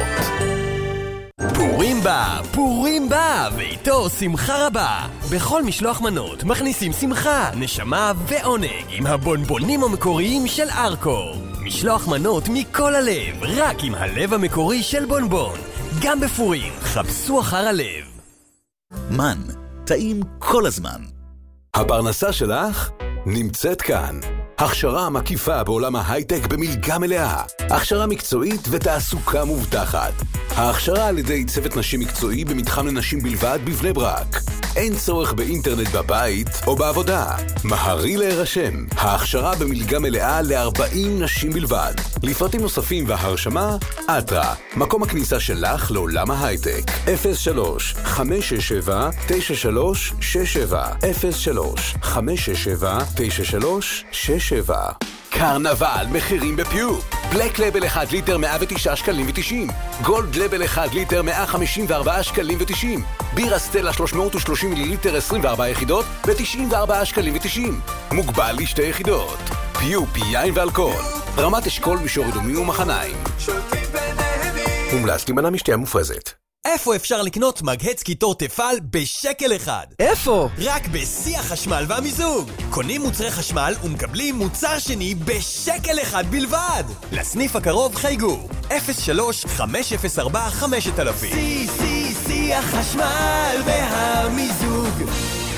פורים בא, פורים בא, ואיתו שמחה רבה. בכל משלוח מנות מכניסים שמחה, נשמה ועונג עם הבונבונים המקוריים של ארקור. משלוח מנות מכל הלב, רק עם הלב המקורי של בונבון. גם בפורים, חפשו אחר הלב. מן, טעים כל הזמן. הפרנסה שלך נמצאת כאן. הכשרה מקיפה בעולם ההייטק במלגה מלאה. הכשרה מקצועית ותעסוקה מובטחת. ההכשרה על ידי צוות נשים מקצועי במתחם לנשים בלבד בבני ברק. אין צורך באינטרנט בבית או בעבודה. מהרי להירשם. ההכשרה במלגה מלאה ל-ארבעים נשים בלבד. לפרטים נוספים והרשמה, אטרה. מקום הכניסה שלך לעולם ההייטק. אפס שלוש חמש שש שבע תשע שלוש שש שבע אפס שלוש חמש שש שבע תשע שלוש שש שבע. קרנבל, מחירים בפיוט. בלק לבל אחד ליטר מאה ותשעה שקלים ותשעים. גולד לבל אחד ליטר מאה חמישים וארבעה שקלים ותשעים. בירה סטלה שלוש מאות ושלושים מיליליטר עשרים וארבע יחידות ב-תשעים וארבעה שקלים ותשעים. מוגבל לשתי יחידות. פיופי, יין ואלכוהול. רמת אשכול מישור אדומים ומחניים. מומלץ להימנע משתייה מופרזת. איפה אפשר לקנות מגהץ קיטור תפעל בשקל אחד? איפה? רק בשיא החשמל והמיזוג. קונים מוצרי חשמל ומקבלים מוצר שני בשקל אחד בלבד. לסניף הקרוב חייגו אפס שלוש חמש אפס ארבע חמש אלף. שיא, שיא, שיא החשמל והמיזוג.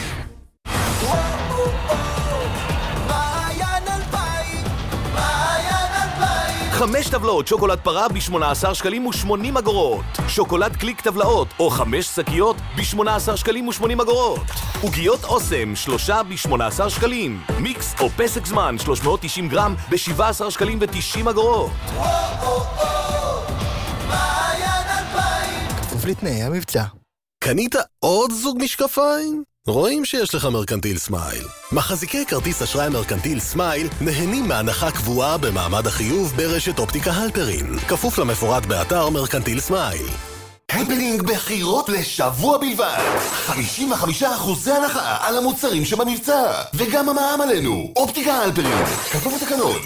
חמש טבלאות שוקולד פרה ב-שמונה עשר שקלים ושמונים אגורות. שוקולד קליק טבלאות או חמש שקיות ב-שמונה עשר שקלים ושמונים אגורות. עוגיות אוסם שלושה ב-שמונה עשר שקלים. מיקס או פסק זמן שלוש מאות תשעים גרם ב-שבעה עשר שקלים ו-תשעים אגורות. כפוף לתנאי המבצע. קנית עוד זוג משקפיים? רואים שיש לך מרקנטיל סמייל. מחזיקי כרטיס אשראי מרקנטיל סמייל נהנים מהנחה קבועה במעמד החיוב ברשת אופטיקה הלפרין. כפוף למפורט באתר מרקנטיל סמייל. הפנינג בחירות לשבוע בלבד. חמישים וחמישה אחוז הנחה על המוצרים שבמבצע. וגם המע"מ עלינו. אופטיקה הלפרין. כפוף לתקנון.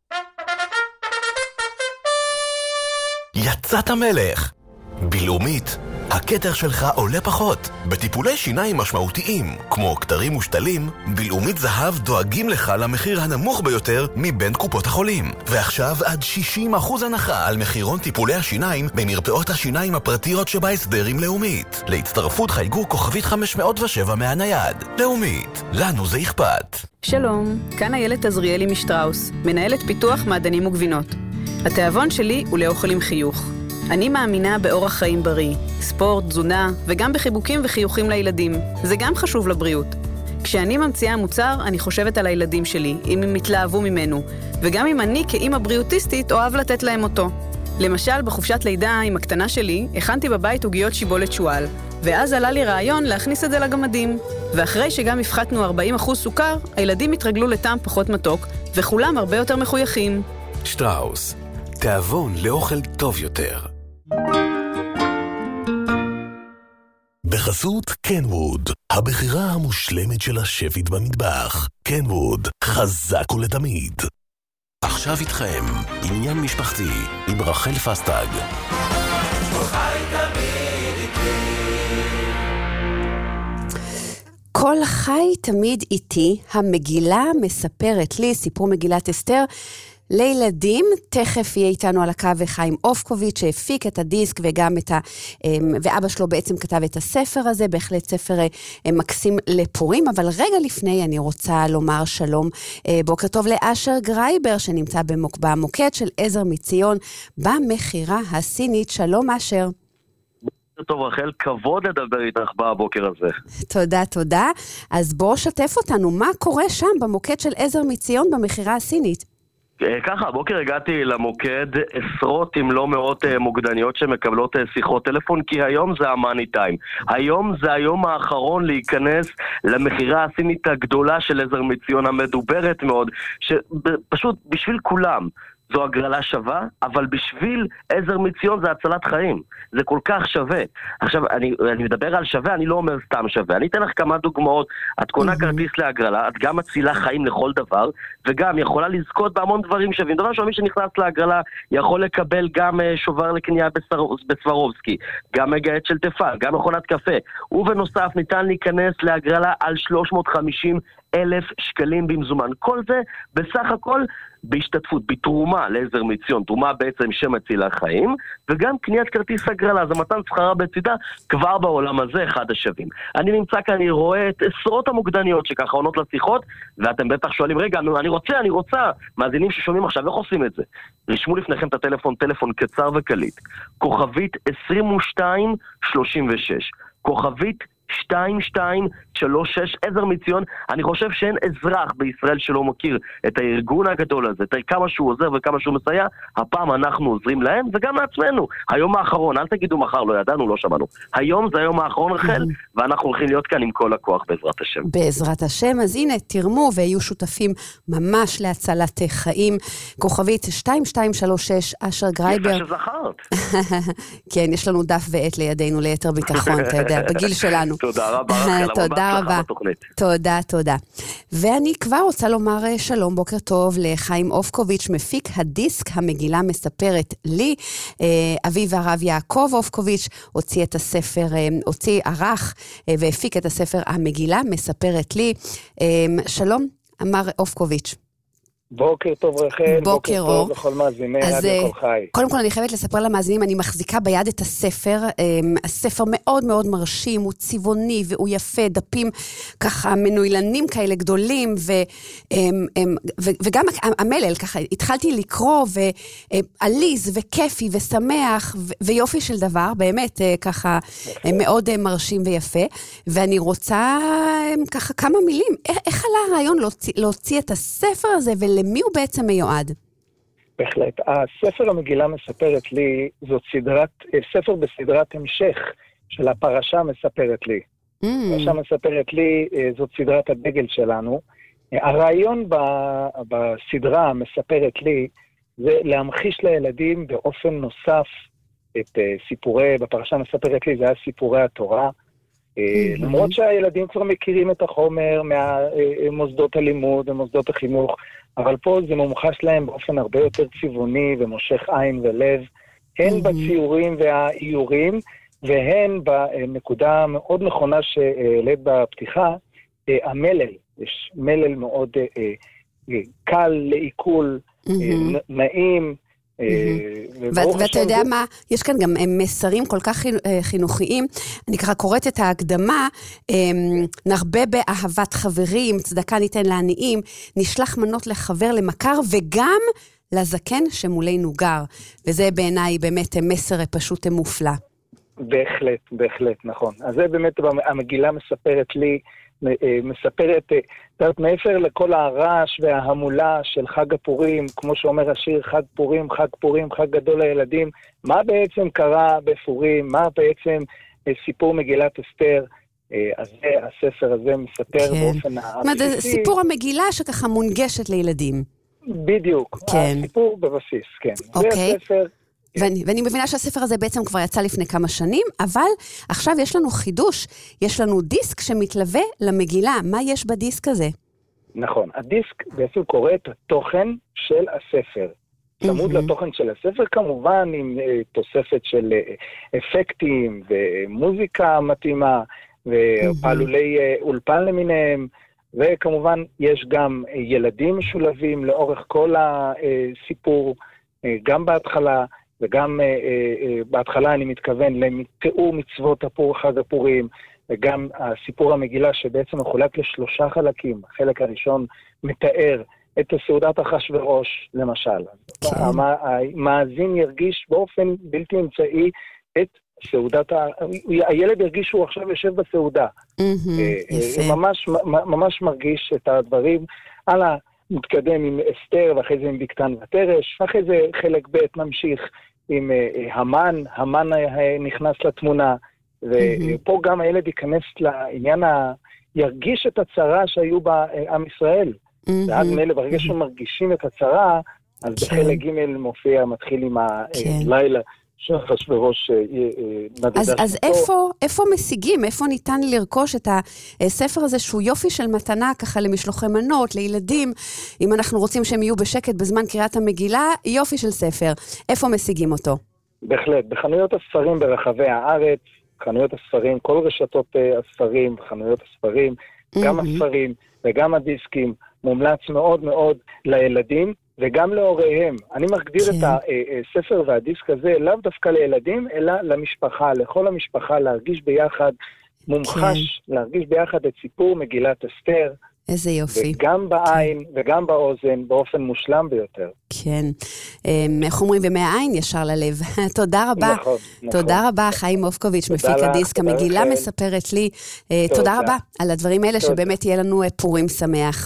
יצאת מלך. בלאומית, הקטר שלך עולה פחות. בטיפולי שיניים משמעותיים, כמו כתרים מושתלים, בלאומית זהב דואגים לך למחיר הנמוך ביותר מבין קופות החולים. ועכשיו עד שישים אחוז הנחה על מחירון טיפולי השיניים במרפאות השיניים הפרטיות שבהסדר עם לאומית. להצטרפות חייגו כוכבית חמש מאות ושבע מהנייד. לאומית, לנו זה אכפת. שלום, כאן איילת עזריאלי משטראוס, מנהלת פיתוח מעדנים וגבינות. התיאבון שלי הוא לאוכל עם חיוך. אני מאמינה באורח חיים בריא, ספורט, תזונה, וגם בחיבוקים וחיוכים לילדים. זה גם חשוב לבריאות. כשאני ממציאה מוצר, אני חושבת על הילדים שלי, אם הם מתלהבו ממנו, וגם אם אני כאימא בריאוטיסטית אוהב לתת להם אותו. למשל, בחופשת לידה עם הקטנה שלי, הכנתי בבית עוגיות שיבולת שואל, ואז עלה לי רעיון להכניס את זה לגמדים. ואחרי שגם הפחתנו ארבעים אחוז סוכר, הילדים התרגלו לטעם פחות מתוק, וכולם הרבה יותר מחויכים. שטראוס, תיאבון לאוכל טוב יותר. בחסות קנווד, הבחירה המושלמת של השפית במטבח. קנווד, חזק ולתמיד. עכשיו איתכם, עניין משפחתי עם רחל פסטג. כל חי תמיד איתי, המגילה מספרת לי, סיפור מגילת אסתר, לילדים. תכף יהיה איתנו על הקו חיים אופקוביץ' שהפיק את הדיסק וגם את ה... ואבא שלו בעצם כתב את הספר הזה, בהחלט ספר מקסים לפורים, אבל רגע לפני אני רוצה לומר שלום, בוקר טוב לאשר גרייבר שנמצא במוק... במוקד של עזר מציון במחירה הסינית. שלום אשר. בוקר טוב רחל, כבוד לדבר איתך בבוקר הזה. תודה, תודה. אז בוא שתף אותנו, מה קורה שם במוקד של עזר מציון במחירה הסינית? ככה, הבוקר הגעתי למוקד עשרות אם לא מאות מוקדניות שמקבלות שיחות טלפון, כי היום זה המאני טיים. היום זה היום האחרון להיכנס למחירה הסינית הגדולה של עזר מציון, המדוברת מאוד, שפשוט בשביל כולם זו הגרלה שווה, אבל בשביל עזר מציון זה הצלת חיים. זה כל כך שווה. עכשיו, אני, אני מדבר על שווה, אני לא אומר סתם שווה. אני אתן לך כמה דוגמאות. את קונה mm-hmm. כרטיס להגרלה, את גם מצילה חיים לכל דבר, וגם יכולה לזכות בהמון דברים שווים. דבר שמי שנכנס להגרלה יכול לקבל גם שובר לקנייה בסברובסקי, גם מגהץ של תפעל, גם מכונת קפה. ובנוסף ניתן להיכנס להגרלה על שלוש מאות וחמישים אלף שקלים במזומן. כל זה בסך הכל בהשתתפות, בתרומה לעזר מציון, תרומה בעצם שמצילה חיים, וגם קניית כרטיס הגרלה, זה מתן שכרה בצידה, כבר בעולם הזה אחד השווים. אני נמצא כאן, אני רואה את עשרות המוקדניות שככה עונות לשיחות, ואתם בטח שואלים, רגע, אני רוצה, אני רוצה, מאזינים ששומעים עכשיו, איך עושים את זה? רשמו לפניכם את הטלפון, טלפון קצר וקליט, כוכבית עשרים ושתיים שלושים ושש, כוכבית שתיים שתיים שלוש שש, עזר מציון. אני חושב שאין אזרח בישראל שלא מכיר את הארגון הגדול הזה, את כמה שהוא עוזר וכמה שהוא מסייע. הפעם אנחנו עוזרים להם וגם לעצמנו. היום האחרון, אל תגידו מחר, לא ידענו, לא שמענו. היום זה היום האחרון רחל, ואנחנו הולכים להיות כאן עם כל הכוח בעזרת השם. בעזרת השם, אז הנה, תרמו ויהיו שותפים ממש להצלת חיים. כוכבית שתיים שתיים שלוש שש, אשר גרייבר. יפה שזכרת. כן, יש לנו דף ועט לידינו ליתר ביטחון, אתה יודע, בגיל שלנו. תודה רבה, רחל. תודה רבה. תודה, תודה. ואני כבר רוצה לומר שלום, בוקר טוב לחיים אופקוביץ', מפיק הדיסק המגילה מספרת לי. אביו הרב יעקב אופקוביץ' הוציא את הספר, הוציא ערך והפיק את הספר המגילה מספרת לי. שלום, אמר אופקוביץ'. בוקר טוב רחל, בוקר, בוקר טוב לכל מאזיני רדיו כל חי. קודם כל אני חייבת לספר למאזינים, אני מחזיקה ביד את הספר, הספר מאוד מאוד מרשים, הוא צבעוני והוא יפה, דפים ככה מנוילנים כאלה גדולים, ו, ו, וגם המלל, ככה התחלתי לקרוא, ועליז וכיפי ושמח, ו, ויופי של דבר, באמת ככה מאוד מרשים ויפה, ואני רוצה ככה כמה מילים, איך, איך עלה הרעיון להוציא, להוציא את הספר הזה ול למי הוא בעצם מיועד? בהחלט. הספר המגילה מספרת לי, זאת סדרת, ספר בסדרת המשך של הפרשה מספרת לי. Mm. הפרשה מספרת לי, זאת סדרת הדגל שלנו. הרעיון בסדרה מספרת לי, זה להמחיש לילדים באופן נוסף את סיפורי, בפרשה מספרת לי, זה היה סיפורי התורה. Mm-hmm. למרות שהילדים כבר מכירים את החומר מהמוסדות הלימוד ומוסדות החינוך, אבל פה זה מומחש להם באופן הרבה יותר צבעוני ומושך עין ולב, הן mm-hmm. בציורים והאיורים, והן בנקודה מאוד נכונה שהעלית בפתיחה, המלל. יש מלל מאוד קל לעיכול, mm-hmm. נעים, ואתה יודע מה, יש כאן גם מסרים כל כך חינוכיים, אני ככה קוראת את ההקדמה, נרבה באהבת חברים, צדקה ניתן לעניים, נשלח מנות לחבר למכר, וגם לזקן שמולנו גר, וזה בעיניי באמת מסר פשוט מופלא. בהחלט, בהחלט, נכון. אז זה באמת המגילה מספרת לי, מספרת, זאת מעבר לכל הרעש וההמולה של חג הפורים, כמו שאומר השיר, חג פורים, חג פורים, חג גדול לילדים, מה בעצם קרה בפורים, מה בעצם סיפור מגילת אסתר, אז זה, הספר הזה מספר כן. באופן הבסיסי. זה סיפור המגילה שככה מונגשת לילדים. בדיוק, כן. הסיפור בבסיס, כן. אוקיי. זה הספר... ואני, ואני מבינה שהספר הזה בעצם כבר יצא לפני כמה שנים, אבל עכשיו יש לנו חידוש, יש לנו דיסק שמתלווה למגילה. מה יש בדיסק הזה? נכון, הדיסק בעצם קורא את התוכן של הספר. צמוד mm-hmm. לתוכן של הספר, כמובן עם uh, תוספת של uh, אפקטים ומוזיקה מתאימה, ופעלולי uh, אולפן למיניהם, וכמובן יש גם uh, ילדים משולבים לאורך כל הסיפור, uh, גם בהתחלה, וגם uh, uh, בהתחלה אני מתכוון לתיאור מצוות הפור, חג הפורים, וגם הסיפור המגילה שבעצם מחולק לשלושה חלקים. החלק הראשון מתאר את סעודת אחשוורוש, למשל. כן. המאזין ירגיש באופן בלתי אמצעי את סעודת, ה... הילד ירגיש שהוא עכשיו יושב בסעודה. Mm-hmm, יפה. ממש, ממש מרגיש את הדברים. הלאה, מתקדם עם אסתר, ואחרי זה עם בקתן ותרש, ואחרי זה חלק ב' ממשיך עם המן, המן נכנס לתמונה, ופה גם הילד ייכנס לעניין, ה... ירגיש את הצרה שהיו בעם ישראל. ועד מלא, ברגע שמרגישים את הצרה, אז בחלק ג' מופיע, מתחיל עם הלילה, שאחשוורוש נדדה. אז איפה, איפה משיגים, איפה ניתן לרכוש את הספר הזה, שהוא יופי של מתנה ככה למשלוחי מנות, לילדים, אם אנחנו רוצים שהם יהיו בשקט בזמן קריאת המגילה, יופי של ספר. איפה משיגים אותו? בהחלט, בחנויות הספרים ברחבי הארץ, חנויות הספרים, כל רשתות הספרים, חנויות הספרים, גם הספרים וגם הדיסקים, מומלץ מאוד מאוד לילדים וגם להוריהם. אני מגדיר את הספר והדיסק הזה לאו דווקא לילדים, אלא למשפחה, לכל המשפחה, להרגיש ביחד, מומחש, להרגיש ביחד את סיפור מגילת אסתר. איזה יופי. וגם בעין וגם באוזן, באופן מושלם ביותר. כן. איך אומרים, ומהעין ישר ללב. תודה רבה. נכון, נכון. תודה רבה, חיים אופקוביץ', מפיק הדיסק. המגילה מספרת לי. תודה רבה על הדברים האלה, שבאמת יהיה לנו פורים שמח.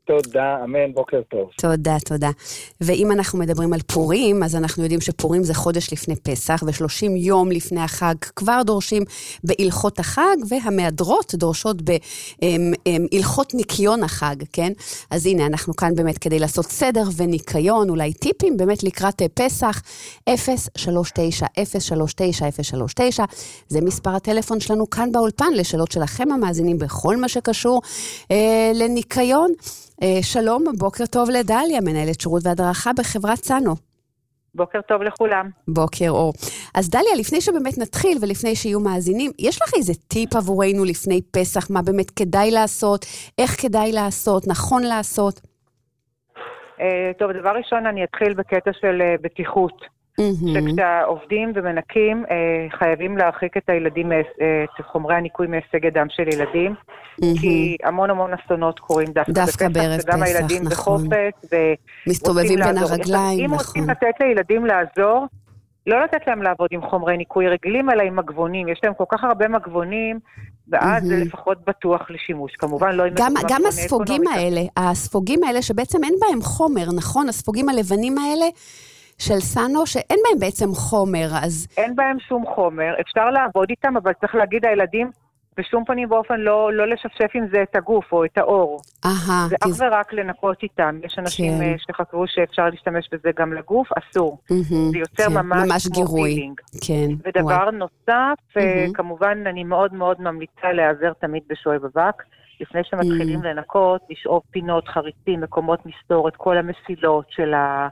תודה, אמן, בוקר טוב. תודה, תודה. ואם אנחנו מדברים על פורים, אז אנחנו יודעים שפורים זה חודש לפני פסח, ו-שלושים יום לפני החג כבר דורשים בהלכות החג, והמהדרות דורשות בהלכות ניקיון החג, כן? אז הנה, אנחנו כאן באמת כדי לעשות סדר וניקיון, אולי טיפים באמת לקראת פסח, אפס שלוש תשע אפס שלוש תשע אפס שלוש תשע, זה מספר הטלפון שלנו כאן באולפן, לשאלות שלכם המאזינים בכל מה שקשור אה, לניקיון. שלום, בוקר טוב לדליה, מנהלת שירות והדרכה בחברת צאנו. בוקר טוב לכולם. בוקר אור. אז דליה, לפני שבאמת נתחיל ולפני שיהיו מאזינים, יש לך איזה טיפ עבורנו לפני פסח, מה באמת כדאי לעשות, איך כדאי לעשות, נכון לעשות? טוב, דבר ראשון אני אתחיל בקטע של בטיחות. שכשעובדים ומנקים חייבים להרחיק את הילדים, את חומרי הניקוי מהישג ידם של ילדים, כי המון המון אסונות קורים דווקא בערב פסח, וגם הילדים בחופש, מסתובבים בין הרגליים. אם רוצים לתת לילדים לעזור, לא לתת להם לעבוד עם חומרי ניקוי רגילים, אלא עם מגבונים. יש להם כל כך הרבה מגבונים, ואז זה לפחות בטוח לשימוש. כמובן לא עם מגבוני גם הספוגים האלה, הספוגים האלה שבעצם אין בהם חומר, נכון? הספוגים הלבנים האלה, של סאנו, שאין בהם בעצם חומר, אז... אין בהם שום חומר, אפשר לעבוד איתם, אבל צריך להגיד הילדים, בשום פנים באופן לא, לא לשפשף עם זה את הגוף או את האור. Aha, זה כי... אך ורק לנקות איתם. יש אנשים כן. שחקרו שאפשר להשתמש בזה גם לגוף, אסור. Mm-hmm, זה יוצר כן. ממש, ממש גירוי. כן. ודבר וואו. נוסף, mm-hmm. כמובן אני מאוד מאוד ממליצה להיעזר תמיד בשואב אבק, לפני שמתחילים mm-hmm. לנקות, לשאוב פינות, חריצים, מקומות מסתורת, כל המסילות של ה...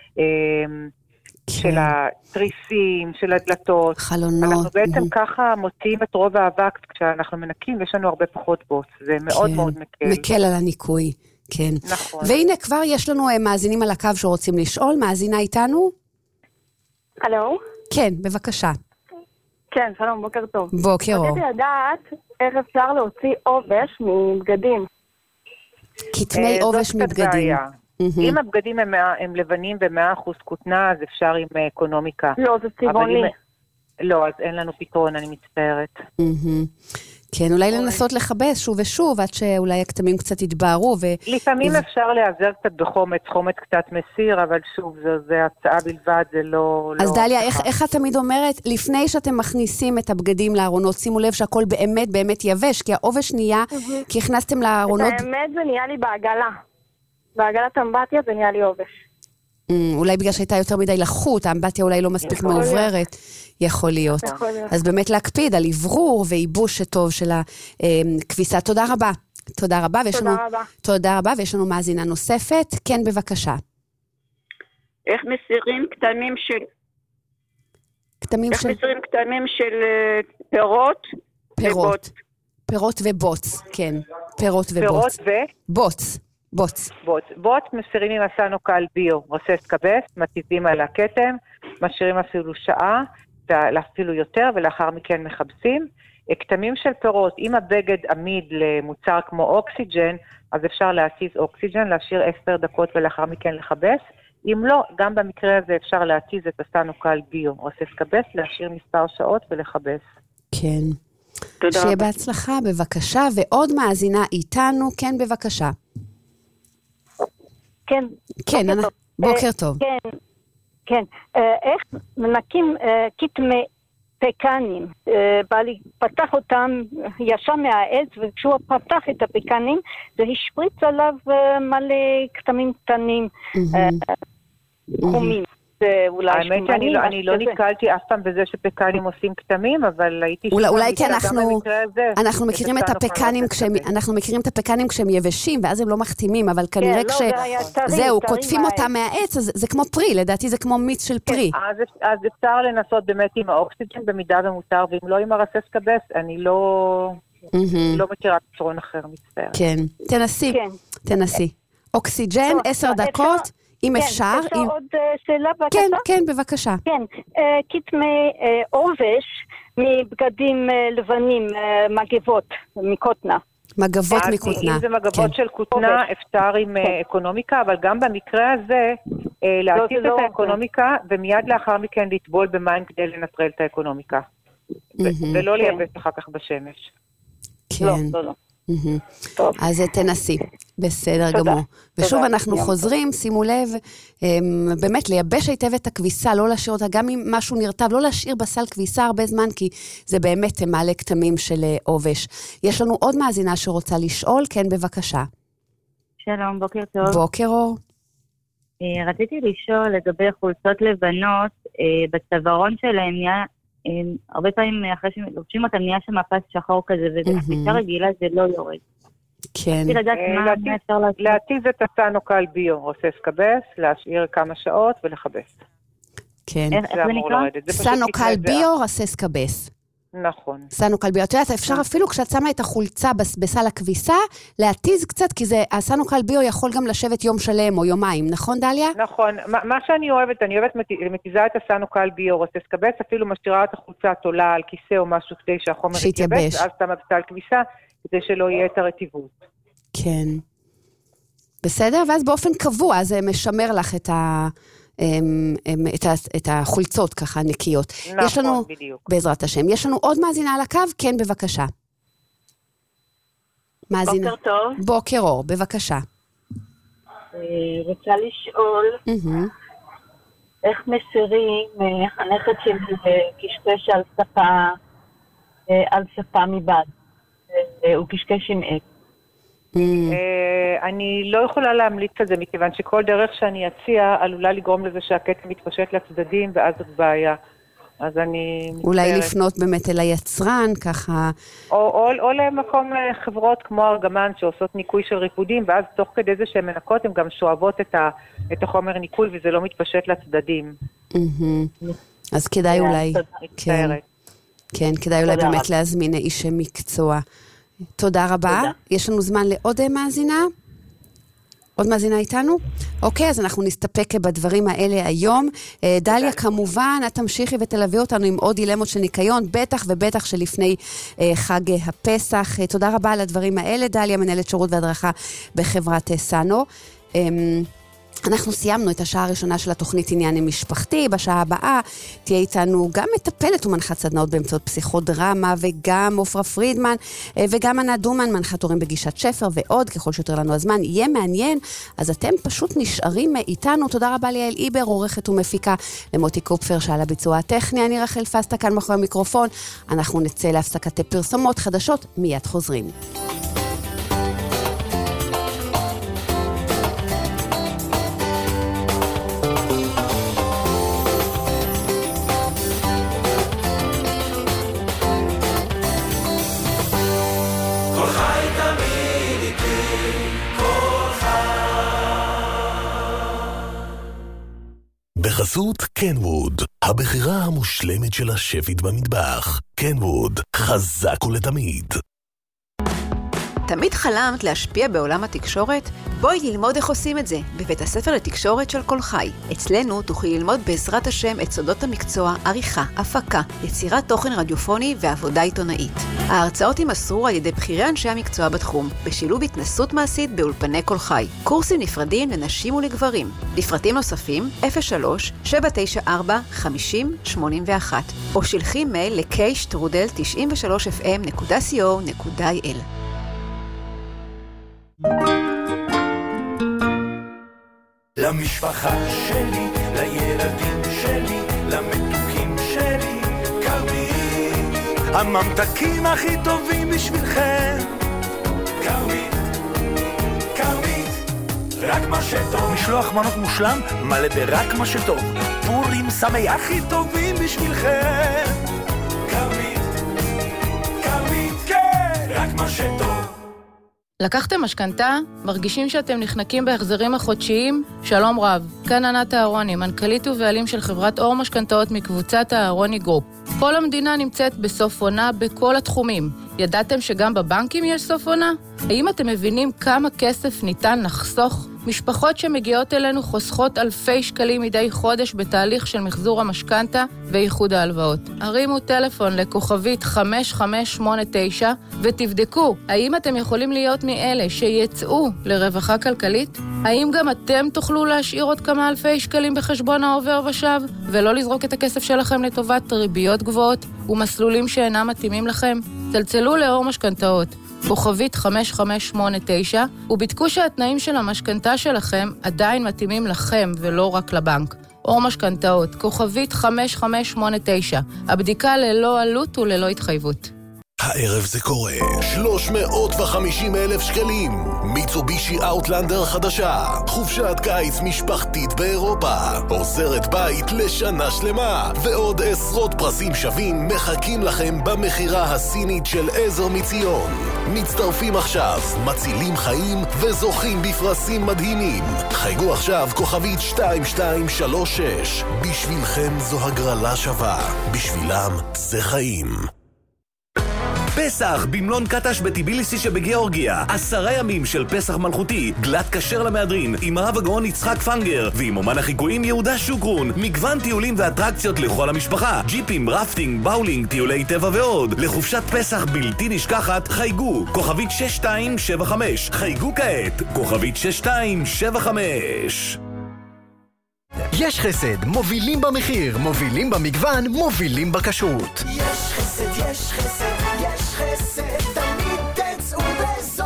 של התריסים, של הדלתות. חלונות. אנחנו בעצם ככה מוציאים את רוב האבק, כשאנחנו מנקים, יש לנו הרבה פחות בוץ. זה מאוד מאוד מקל. מקל על הניקוי, כן. נכון. והנה כבר יש לנו מאזינים על הקו שרוצים לשאול, מאזינה איתנו? הלו? כן, בבקשה. כן, שלום, בוקר טוב. בוקר אור. רציתי לדעת איך אפשר להוציא עובש מבגדים. כתמי עובש מבגדים. אם הבגדים הם לבנים ב-מאה אחוז כותנה, אז אפשר עם אקונומיקה. לא, זה צבעוני. לא, אז אין לנו פתרון, אני מצטערת. כן, אולי לנסות לחבש שוב ושוב, עד שאולי הכתמים קצת יתבהרו. לפעמים אפשר להיעזר קצת בחומץ, חומץ קצת מסיר, אבל שוב, זה הצעה בלבד, זה לא... אז דליה, איך את תמיד אומרת, לפני שאתם מכניסים את הבגדים לארונות, שימו לב שהכל באמת באמת יבש, כי העובש נהיה, כי הכנסתם לארונות... את האמת זה נהיה לי בעגלה. בעגלת אמבטיה זה נהיה לי עובש. אולי בגלל שהייתה יותר מדי לחות, האמבטיה אולי לא מספיק מעובררת. יכול להיות. אז באמת להקפיד על עברור וייבוש טוב של הכביסה. תודה רבה. תודה רבה. תודה רבה. תודה רבה, ויש לנו מאזינה נוספת. כן, בבקשה. איך מסירים כתמים של... כתמים של... איך מסירים כתמים של פירות? פירות. פירות ובוץ, כן. פירות ובוץ. פירות ו? בוץ. בוץ. בוץ. בוץ מסירים עם הסנוקל ביו, רוסס קבס, מציבים על הכתם, משאירים אפילו שעה, אפילו יותר, ולאחר מכן מחבסים. כתמים של פירות, אם הבגד עמיד למוצר כמו אוקסיג'ן, אז אפשר להציז אוקסיג'ן, להשאיר עשר דקות ולאחר מכן לחבס. אם לא, גם במקרה הזה אפשר להציז את הסנוקל ביו, רוסס קבס, להשאיר מספר שעות ולחבס. כן. תודה. שיהיה בהצלחה, בבקשה. ועוד מאזינה איתנו, כן, בבקשה. כן. כן, בוקר, טוב. בוקר טוב. כן, כן. איך מנקים כתמי פקנים? בעלי פתח אותם ישר מהעץ, וכשהוא פתח את הפקנים, זה השפריץ עליו מלא כתמים קטנים, חומים. האמת שאני לא נתקלתי אף פעם בזה שפקנים עושים כתמים, אבל הייתי... אולי כי אנחנו מכירים את הפקנים אנחנו מכירים את הפקנים כשהם יבשים, ואז הם לא מחתימים, אבל כנראה כשזהו, קוטפים אותם מהעץ, אז זה כמו פרי, לדעתי זה כמו מיץ של פרי. אז אפשר לנסות באמת עם האוקסיג'ן במידה ומותר, ואם לא עם הרסס קבס, אני לא מכירה פתרון אחר, מצטער. כן, תנסי, תנסי. אוקסיג'ן, עשר דקות. אם אפשר. אפשר עוד שאלה בבקשה? כן, כן, בבקשה. כן, כתמי עובש מבגדים לבנים, מגבות מקוטנה. מגבות מקוטנה. אם זה מגבות של קוטנה, אפשר עם אקונומיקה, אבל גם במקרה הזה, להציץ את האקונומיקה, ומיד לאחר מכן לטבול במים כדי לנטרל את האקונומיקה. ולא לייבש אחר כך בשמש. כן. אז תנסי, בסדר גמור. ושוב אנחנו חוזרים, שימו לב, באמת לייבש היטב את הכביסה, לא להשאיר אותה, גם אם משהו נרטב, לא להשאיר בסל כביסה הרבה זמן, כי זה באמת מעלה כתמים של עובש. יש לנו עוד מאזינה שרוצה לשאול, כן בבקשה. שלום, בוקר טוב. בוקר אור. רציתי לשאול לגבי חולצות לבנות, בצווארון שלהם נהיה, הרבה פעמים אחרי שלובשים אותם נהיה שם מפס שחור כזה, ובחפיסה רגילה זה לא יורד. כן. להטיז את הסנוקל ביו, רוסס קבס, להשאיר כמה שעות ולחבס. כן. איך זה נקרא? סנוקל ביו, רוסס קבס. נכון. סנוקל ביו. את יודעת, אפשר אפילו כשאת שמה את החולצה בסל הכביסה, להטיז קצת, כי זה, הסנוקל ביו יכול גם לשבת יום שלם או יומיים, נכון דליה? נכון. מה שאני אוהבת, אני אוהבת מתיזה את הסנוקל ביו, רוסס קבס, אפילו משאירה את החולצה תולה על כיסא או משהו כדי שהחומר יתייבש, ואז שמה בסל כביסה, כדי שלא יהיה את הרטיבות. כן. בסדר? ואז באופן קבוע זה משמר לך את ה... את, ה, את החולצות ככה נקיות. נכון, יש לנו, בדיוק. בעזרת השם. יש לנו עוד מאזינה על הקו? כן, בבקשה. מאזינה. בוקר טוב. בוקר אור, בבקשה. רוצה לשאול, איך מסירים, הנכד שלי קשקש על ספה, על ספה מבד. הוא קשקש עם עץ. אני לא יכולה להמליץ על זה, מכיוון שכל דרך שאני אציע עלולה לגרום לזה שהקטע מתפשט לצדדים, ואז זאת בעיה. אז אני... אולי לפנות באמת אל היצרן, ככה... או, או, או למקום חברות כמו ארגמן, שעושות ניקוי של ריפודים, ואז תוך כדי זה שהן מנקות, הן גם שואבות את, ה, את החומר ניקוי, וזה לא מתפשט לצדדים. אז כדאי אולי... כן, כן, כדאי אולי באמת להזמין איש מקצוע. תודה רבה. תודה. יש לנו זמן לעוד מאזינה? עוד מאזינה איתנו? אוקיי, אז אנחנו נסתפק בדברים האלה היום. דליה, כמובן, את תמשיכי ותלווה אותנו עם עוד דילמות של ניקיון, בטח ובטח שלפני חג הפסח. תודה רבה על הדברים האלה. דליה, מנהלת שירות והדרכה בחברת סאנו. אנחנו סיימנו את השעה הראשונה של התוכנית עניין משפחתי. בשעה הבאה תהיה איתנו גם מטפלת ומנחת סדנאות באמצעות פסיכודרמה, וגם עופרה פרידמן, וגם ענת דומן, מנחת הורים בגישת שפר, ועוד, ככל שיותר לנו הזמן, יהיה מעניין. אז אתם פשוט נשארים איתנו. תודה רבה ליעל איבר, עורכת ומפיקה, למוטי קופפר שעל הביצוע הטכני. אני רחל פסטה כאן מאחורי המיקרופון. אנחנו נצא להפסקת פרסומות חדשות, מיד חוזרים. בחסות קנווד, הבחירה המושלמת של השפית במטבח. קנווד, חזק ולתמיד. תמיד חלמת להשפיע בעולם התקשורת? בואי ללמוד איך עושים את זה, בבית הספר לתקשורת של כל חי. אצלנו תוכלי ללמוד בעזרת השם את סודות המקצוע, עריכה, הפקה, יצירת תוכן רדיופוני ועבודה עיתונאית. ההרצאות יימסרו על ידי בחירי אנשי המקצוע בתחום, בשילוב התנסות מעשית באולפני כל חי. קורסים נפרדים לנשים ולגברים. לפרטים נוספים, אפס שלוש שבע תשע ארבע חמישים שמונים ואחת, או שלחי מייל ל-קיי שטרודל תשעים ושלוש אף אם נקודה סי או נקודה איי אל. למשפחה שלי, לילדים שלי, למתוקים שלי, כרמית, הממתקים הכי טובים בשבילכם. כרמית, כרמית, רק מה שטוב. משלוח מנות מושלם, מלא ברק מה שטוב. פורים שמח הכי טובים בשבילכם. כרמית, כרמית, כן, רק מה שטוב. לקחתם משכנתה? מרגישים שאתם נחנקים בהחזרים החודשיים? שלום רב, כאן ענת אהרוני, מנכ"לית ובעלים של חברת אור משכנתאות מקבוצת האהרוני גרופ. כל המדינה נמצאת בסוף עונה בכל התחומים. ידעתם שגם בבנקים יש סוף עונה? האם אתם מבינים כמה כסף ניתן לחסוך? משפחות שמגיעות אלינו חוסכות אלפי שקלים מדי חודש בתהליך של מחזור המשכנתה ואיחוד ההלוואות. הרימו טלפון לכוכבית חמש חמש שמונה תשע ותבדקו האם אתם יכולים להיות מאלה שיצאו לרווחה כלכלית? האם גם אתם תוכלו להשאיר עוד כמה אלפי שקלים בחשבון העובר ושב ולא לזרוק את הכסף שלכם לטובת ריביות גבוהות ומסלולים שאינם מתאימים לכם? צלצלו לאור משכנתאות כוכבית חמש חמש שמונה תשע, ובדקו שהתנאים של המשכנתה שלכם עדיין מתאימים לכם ולא רק לבנק. אור משכנתאות, כוכבית חמש חמש שמונה תשע. הבדיקה ללא עלות וללא התחייבות. הערב זה קורה. שלוש מאות וחמישים אלף שקלים. מיצובישי אאוטלנדר חדשה. חופשת קיץ משפחתית באירופה. עוזרת בית לשנה שלמה. ועוד עשרות פרסים שווים מחכים לכם במחירה הסינית של עזר מציון. מצטרפים עכשיו, מצילים חיים וזוכים בפרסים מדהימים. חייגו עכשיו כוכבית שתיים שתיים שלוש שש. בשבילכם זו הגרלה שווה. בשבילם זה חיים. פסח במלון קטש בטיביליסי שבגיאורגיה. עשרה ימים של פסח מלכותי, גלת כשר למהדרין, עם הרב הגאון יצחק פנגר, ועם אומן החיקויים יהודה שוקרון. מגוון טיולים ואטרקציות לכל המשפחה, ג'יפים, רפטינג, באולינג, טיולי טבע ועוד. לחופשת פסח בלתי נשכחת, חייגו, כוכבית שש שתיים שבע חמש. חייגו כעת, כוכבית שש שתיים שבע חמש. יש חסד, מובילים במחיר, מובילים במגוון, מובילים בכשרות. יש חסד, יש חסד, יש חסד, תמיד תצאו בזול.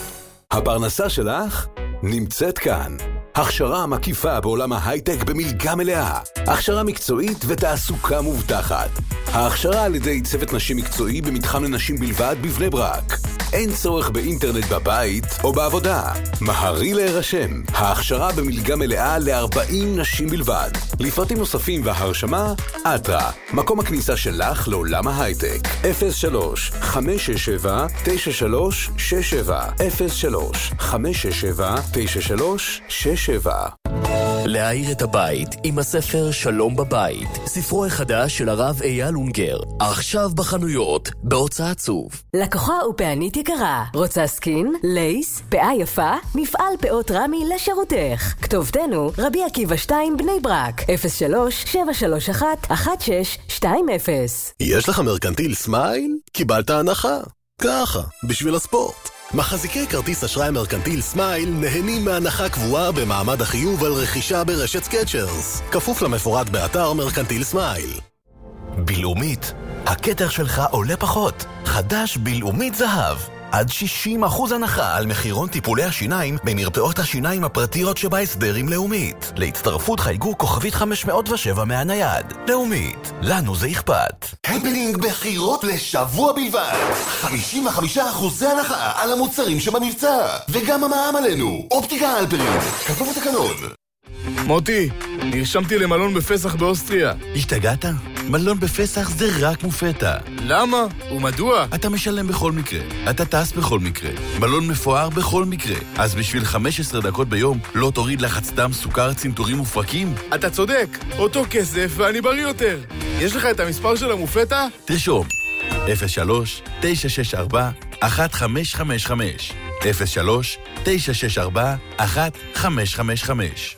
הפרנסה שלך נמצאת כאן. הכשרה מקיפה בעולם ההייטק במלגה מלאה. הכשרה מקצועית ותעסוקה מובטחת. ההכשרה על ידי צוות נשים מקצועי במתחם לנשים בלבד בבני ברק. אין צורך באינטרנט בבית או בעבודה. מהרי להירשם. ההכשרה במלגה מלאה ל-ארבעים נשים בלבד. לפרטים נוספים והרשמה, אטרה. מקום הכניסה שלך לעולם ההייטק. אפס שלוש חמש שש שבע תשע שלוש שש שבע אפס שלוש חמש שש שבע תשע שלוש שש שבע. להאיר את הבית עם הספר שלום בבית, ספרו החדש של הרב אייל אונגר, עכשיו בחנויות, בהוצאת צוף. לקוחה ופענית יקרה, רוצה סקין, לייס, פאה יפה, מפעל פאות רמי לשירותך. כתובתנו, רבי עקיבא שתיים בני ברק, אפס שלוש שבע שלוש אחת אחת שש שתיים אפס. יש לך מרקנטיל סמייל? קיבלת הנחה. ככה, בשביל הספורט. מחזיקי כרטיס אשראי מרקנטיל סמייל נהנים מהנחה קבועה במעמד החיוב על רכישה ברשת סקצ'רס. כפוף למפורט באתר מרקנטיל סמייל. בלאומית, הכתר שלך עולה פחות. חדש בלאומית זהב. עד שישים אחוז הנחה על מחירון טיפולי השיניים במרפאות השיניים הפרטיות שבהסדר עם לאומית. להצטרפות חייגו כוכבית חמש מאות ושבע מהנייד. לאומית, לנו זה אכפת. הפנינג בחירות לשבוע בלבד. חמישים וחמישה אחוז הנחה על המוצרים שבמבצע. וגם המע"מ עלינו. אופטיקה הלפרין. כפוף לתקנון. מוטי, נרשמתי למלון בפסח באוסטריה. השתגעת? מלון בפסח זה רק מופתע. למה? ומדוע? אתה משלם בכל מקרה, אתה טס בכל מקרה, מלון מפואר בכל מקרה. אז בשביל חמש עשרה דקות ביום לא תוריד לחץ דם, סוכר, צנתורים ופרקים? אתה צודק, אותו כסף ואני בריא יותר. יש לך את המספר של המופתע? תרשום, אפס שלוש תשע שש ארבע אחת חמש חמש חמש אפס שלוש תשע שש ארבע אחת חמש חמש חמש.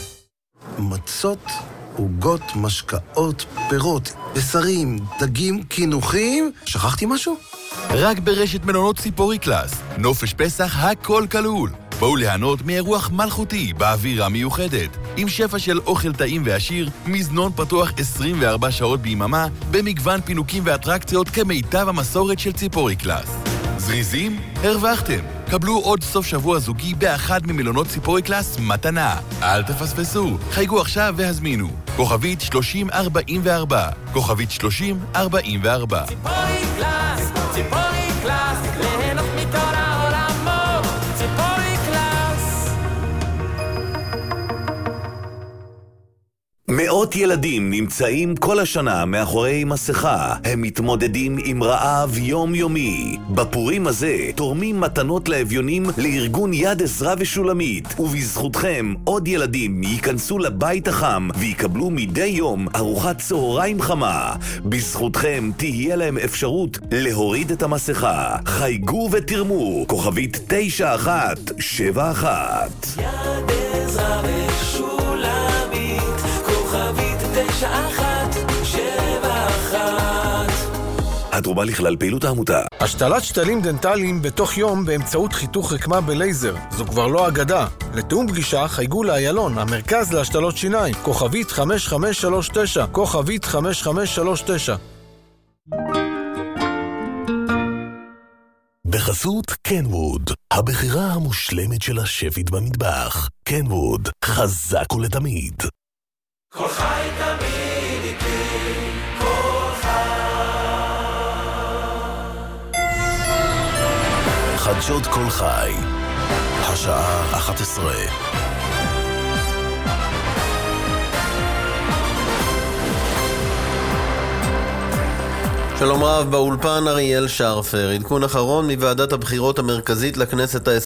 מצות, עוגות, משקאות, פירות, בשרים, דגים, קינוחים. שכחתי משהו? רק ברשת מלונות ציפורי קלאס. נופש פסח הכל כלול. בואו ליהנות מאירוח מלכותי באווירה מיוחדת. עם שפע של אוכל טעים ועשיר, מזנון פתוח עשרים וארבע שעות ביממה, במגוון פינוקים ואטרקציות כמיטב המסורת של ציפורי קלאס. זריזים? הרווחתם. קבלו עוד סוף שבוע זוגי באחד ממלונות ציפורי קלאס מתנה. אל תפספסו, חייגו עכשיו והזמינו. כוכבית שלושים ארבעים וארבע, כוכבית שלושים ארבעים וארבע. ציפורי קלאס, ציפורי קלאס, ליהנות מכל העולמות, ציפורי קלאס. מאות ילדים נמצאים כל השנה מאחורי מסכה. הם מתמודדים עם רעב יומיומי. בפורים הזה תורמים מתנות לאביונים לארגון יד עזרא ושולמית, ובזכותכם עוד ילדים ייכנסו לבית החם ויקבלו מדי יום ארוחת צהריים חמה. בזכותכם תהיה להם אפשרות להוריד את המסכה. חייגו ותרמו, כוכבית תשע אחת שבע אחת. יד עזרא ושולמית, כוכבית תשע אחת שבע אחת. התרומה לכלל פעילות העמותה. השתלת שתלים דנטליים בתוך יום באמצעות חיתוך רקמה בלייזר. זו כבר לא אגדה. לתאום פגישה חייגו לאיילון, המרכז להשתלות שיניים. כוכבית חמש חמש שלוש תשע, כוכבית חמש חמש שלוש תשע. בחסות קנווד, הבחירה המושלמת של השפית במטבח. קנווד, חזק ולתמיד. כל חי תמיד איתי, כל חי. חדשות כל חי, השעה אחת עשרה. שלום רב, באולפן אריאל שרפר. עדכון אחרון מוועדת הבחירות המרכזית לכנסת העשרים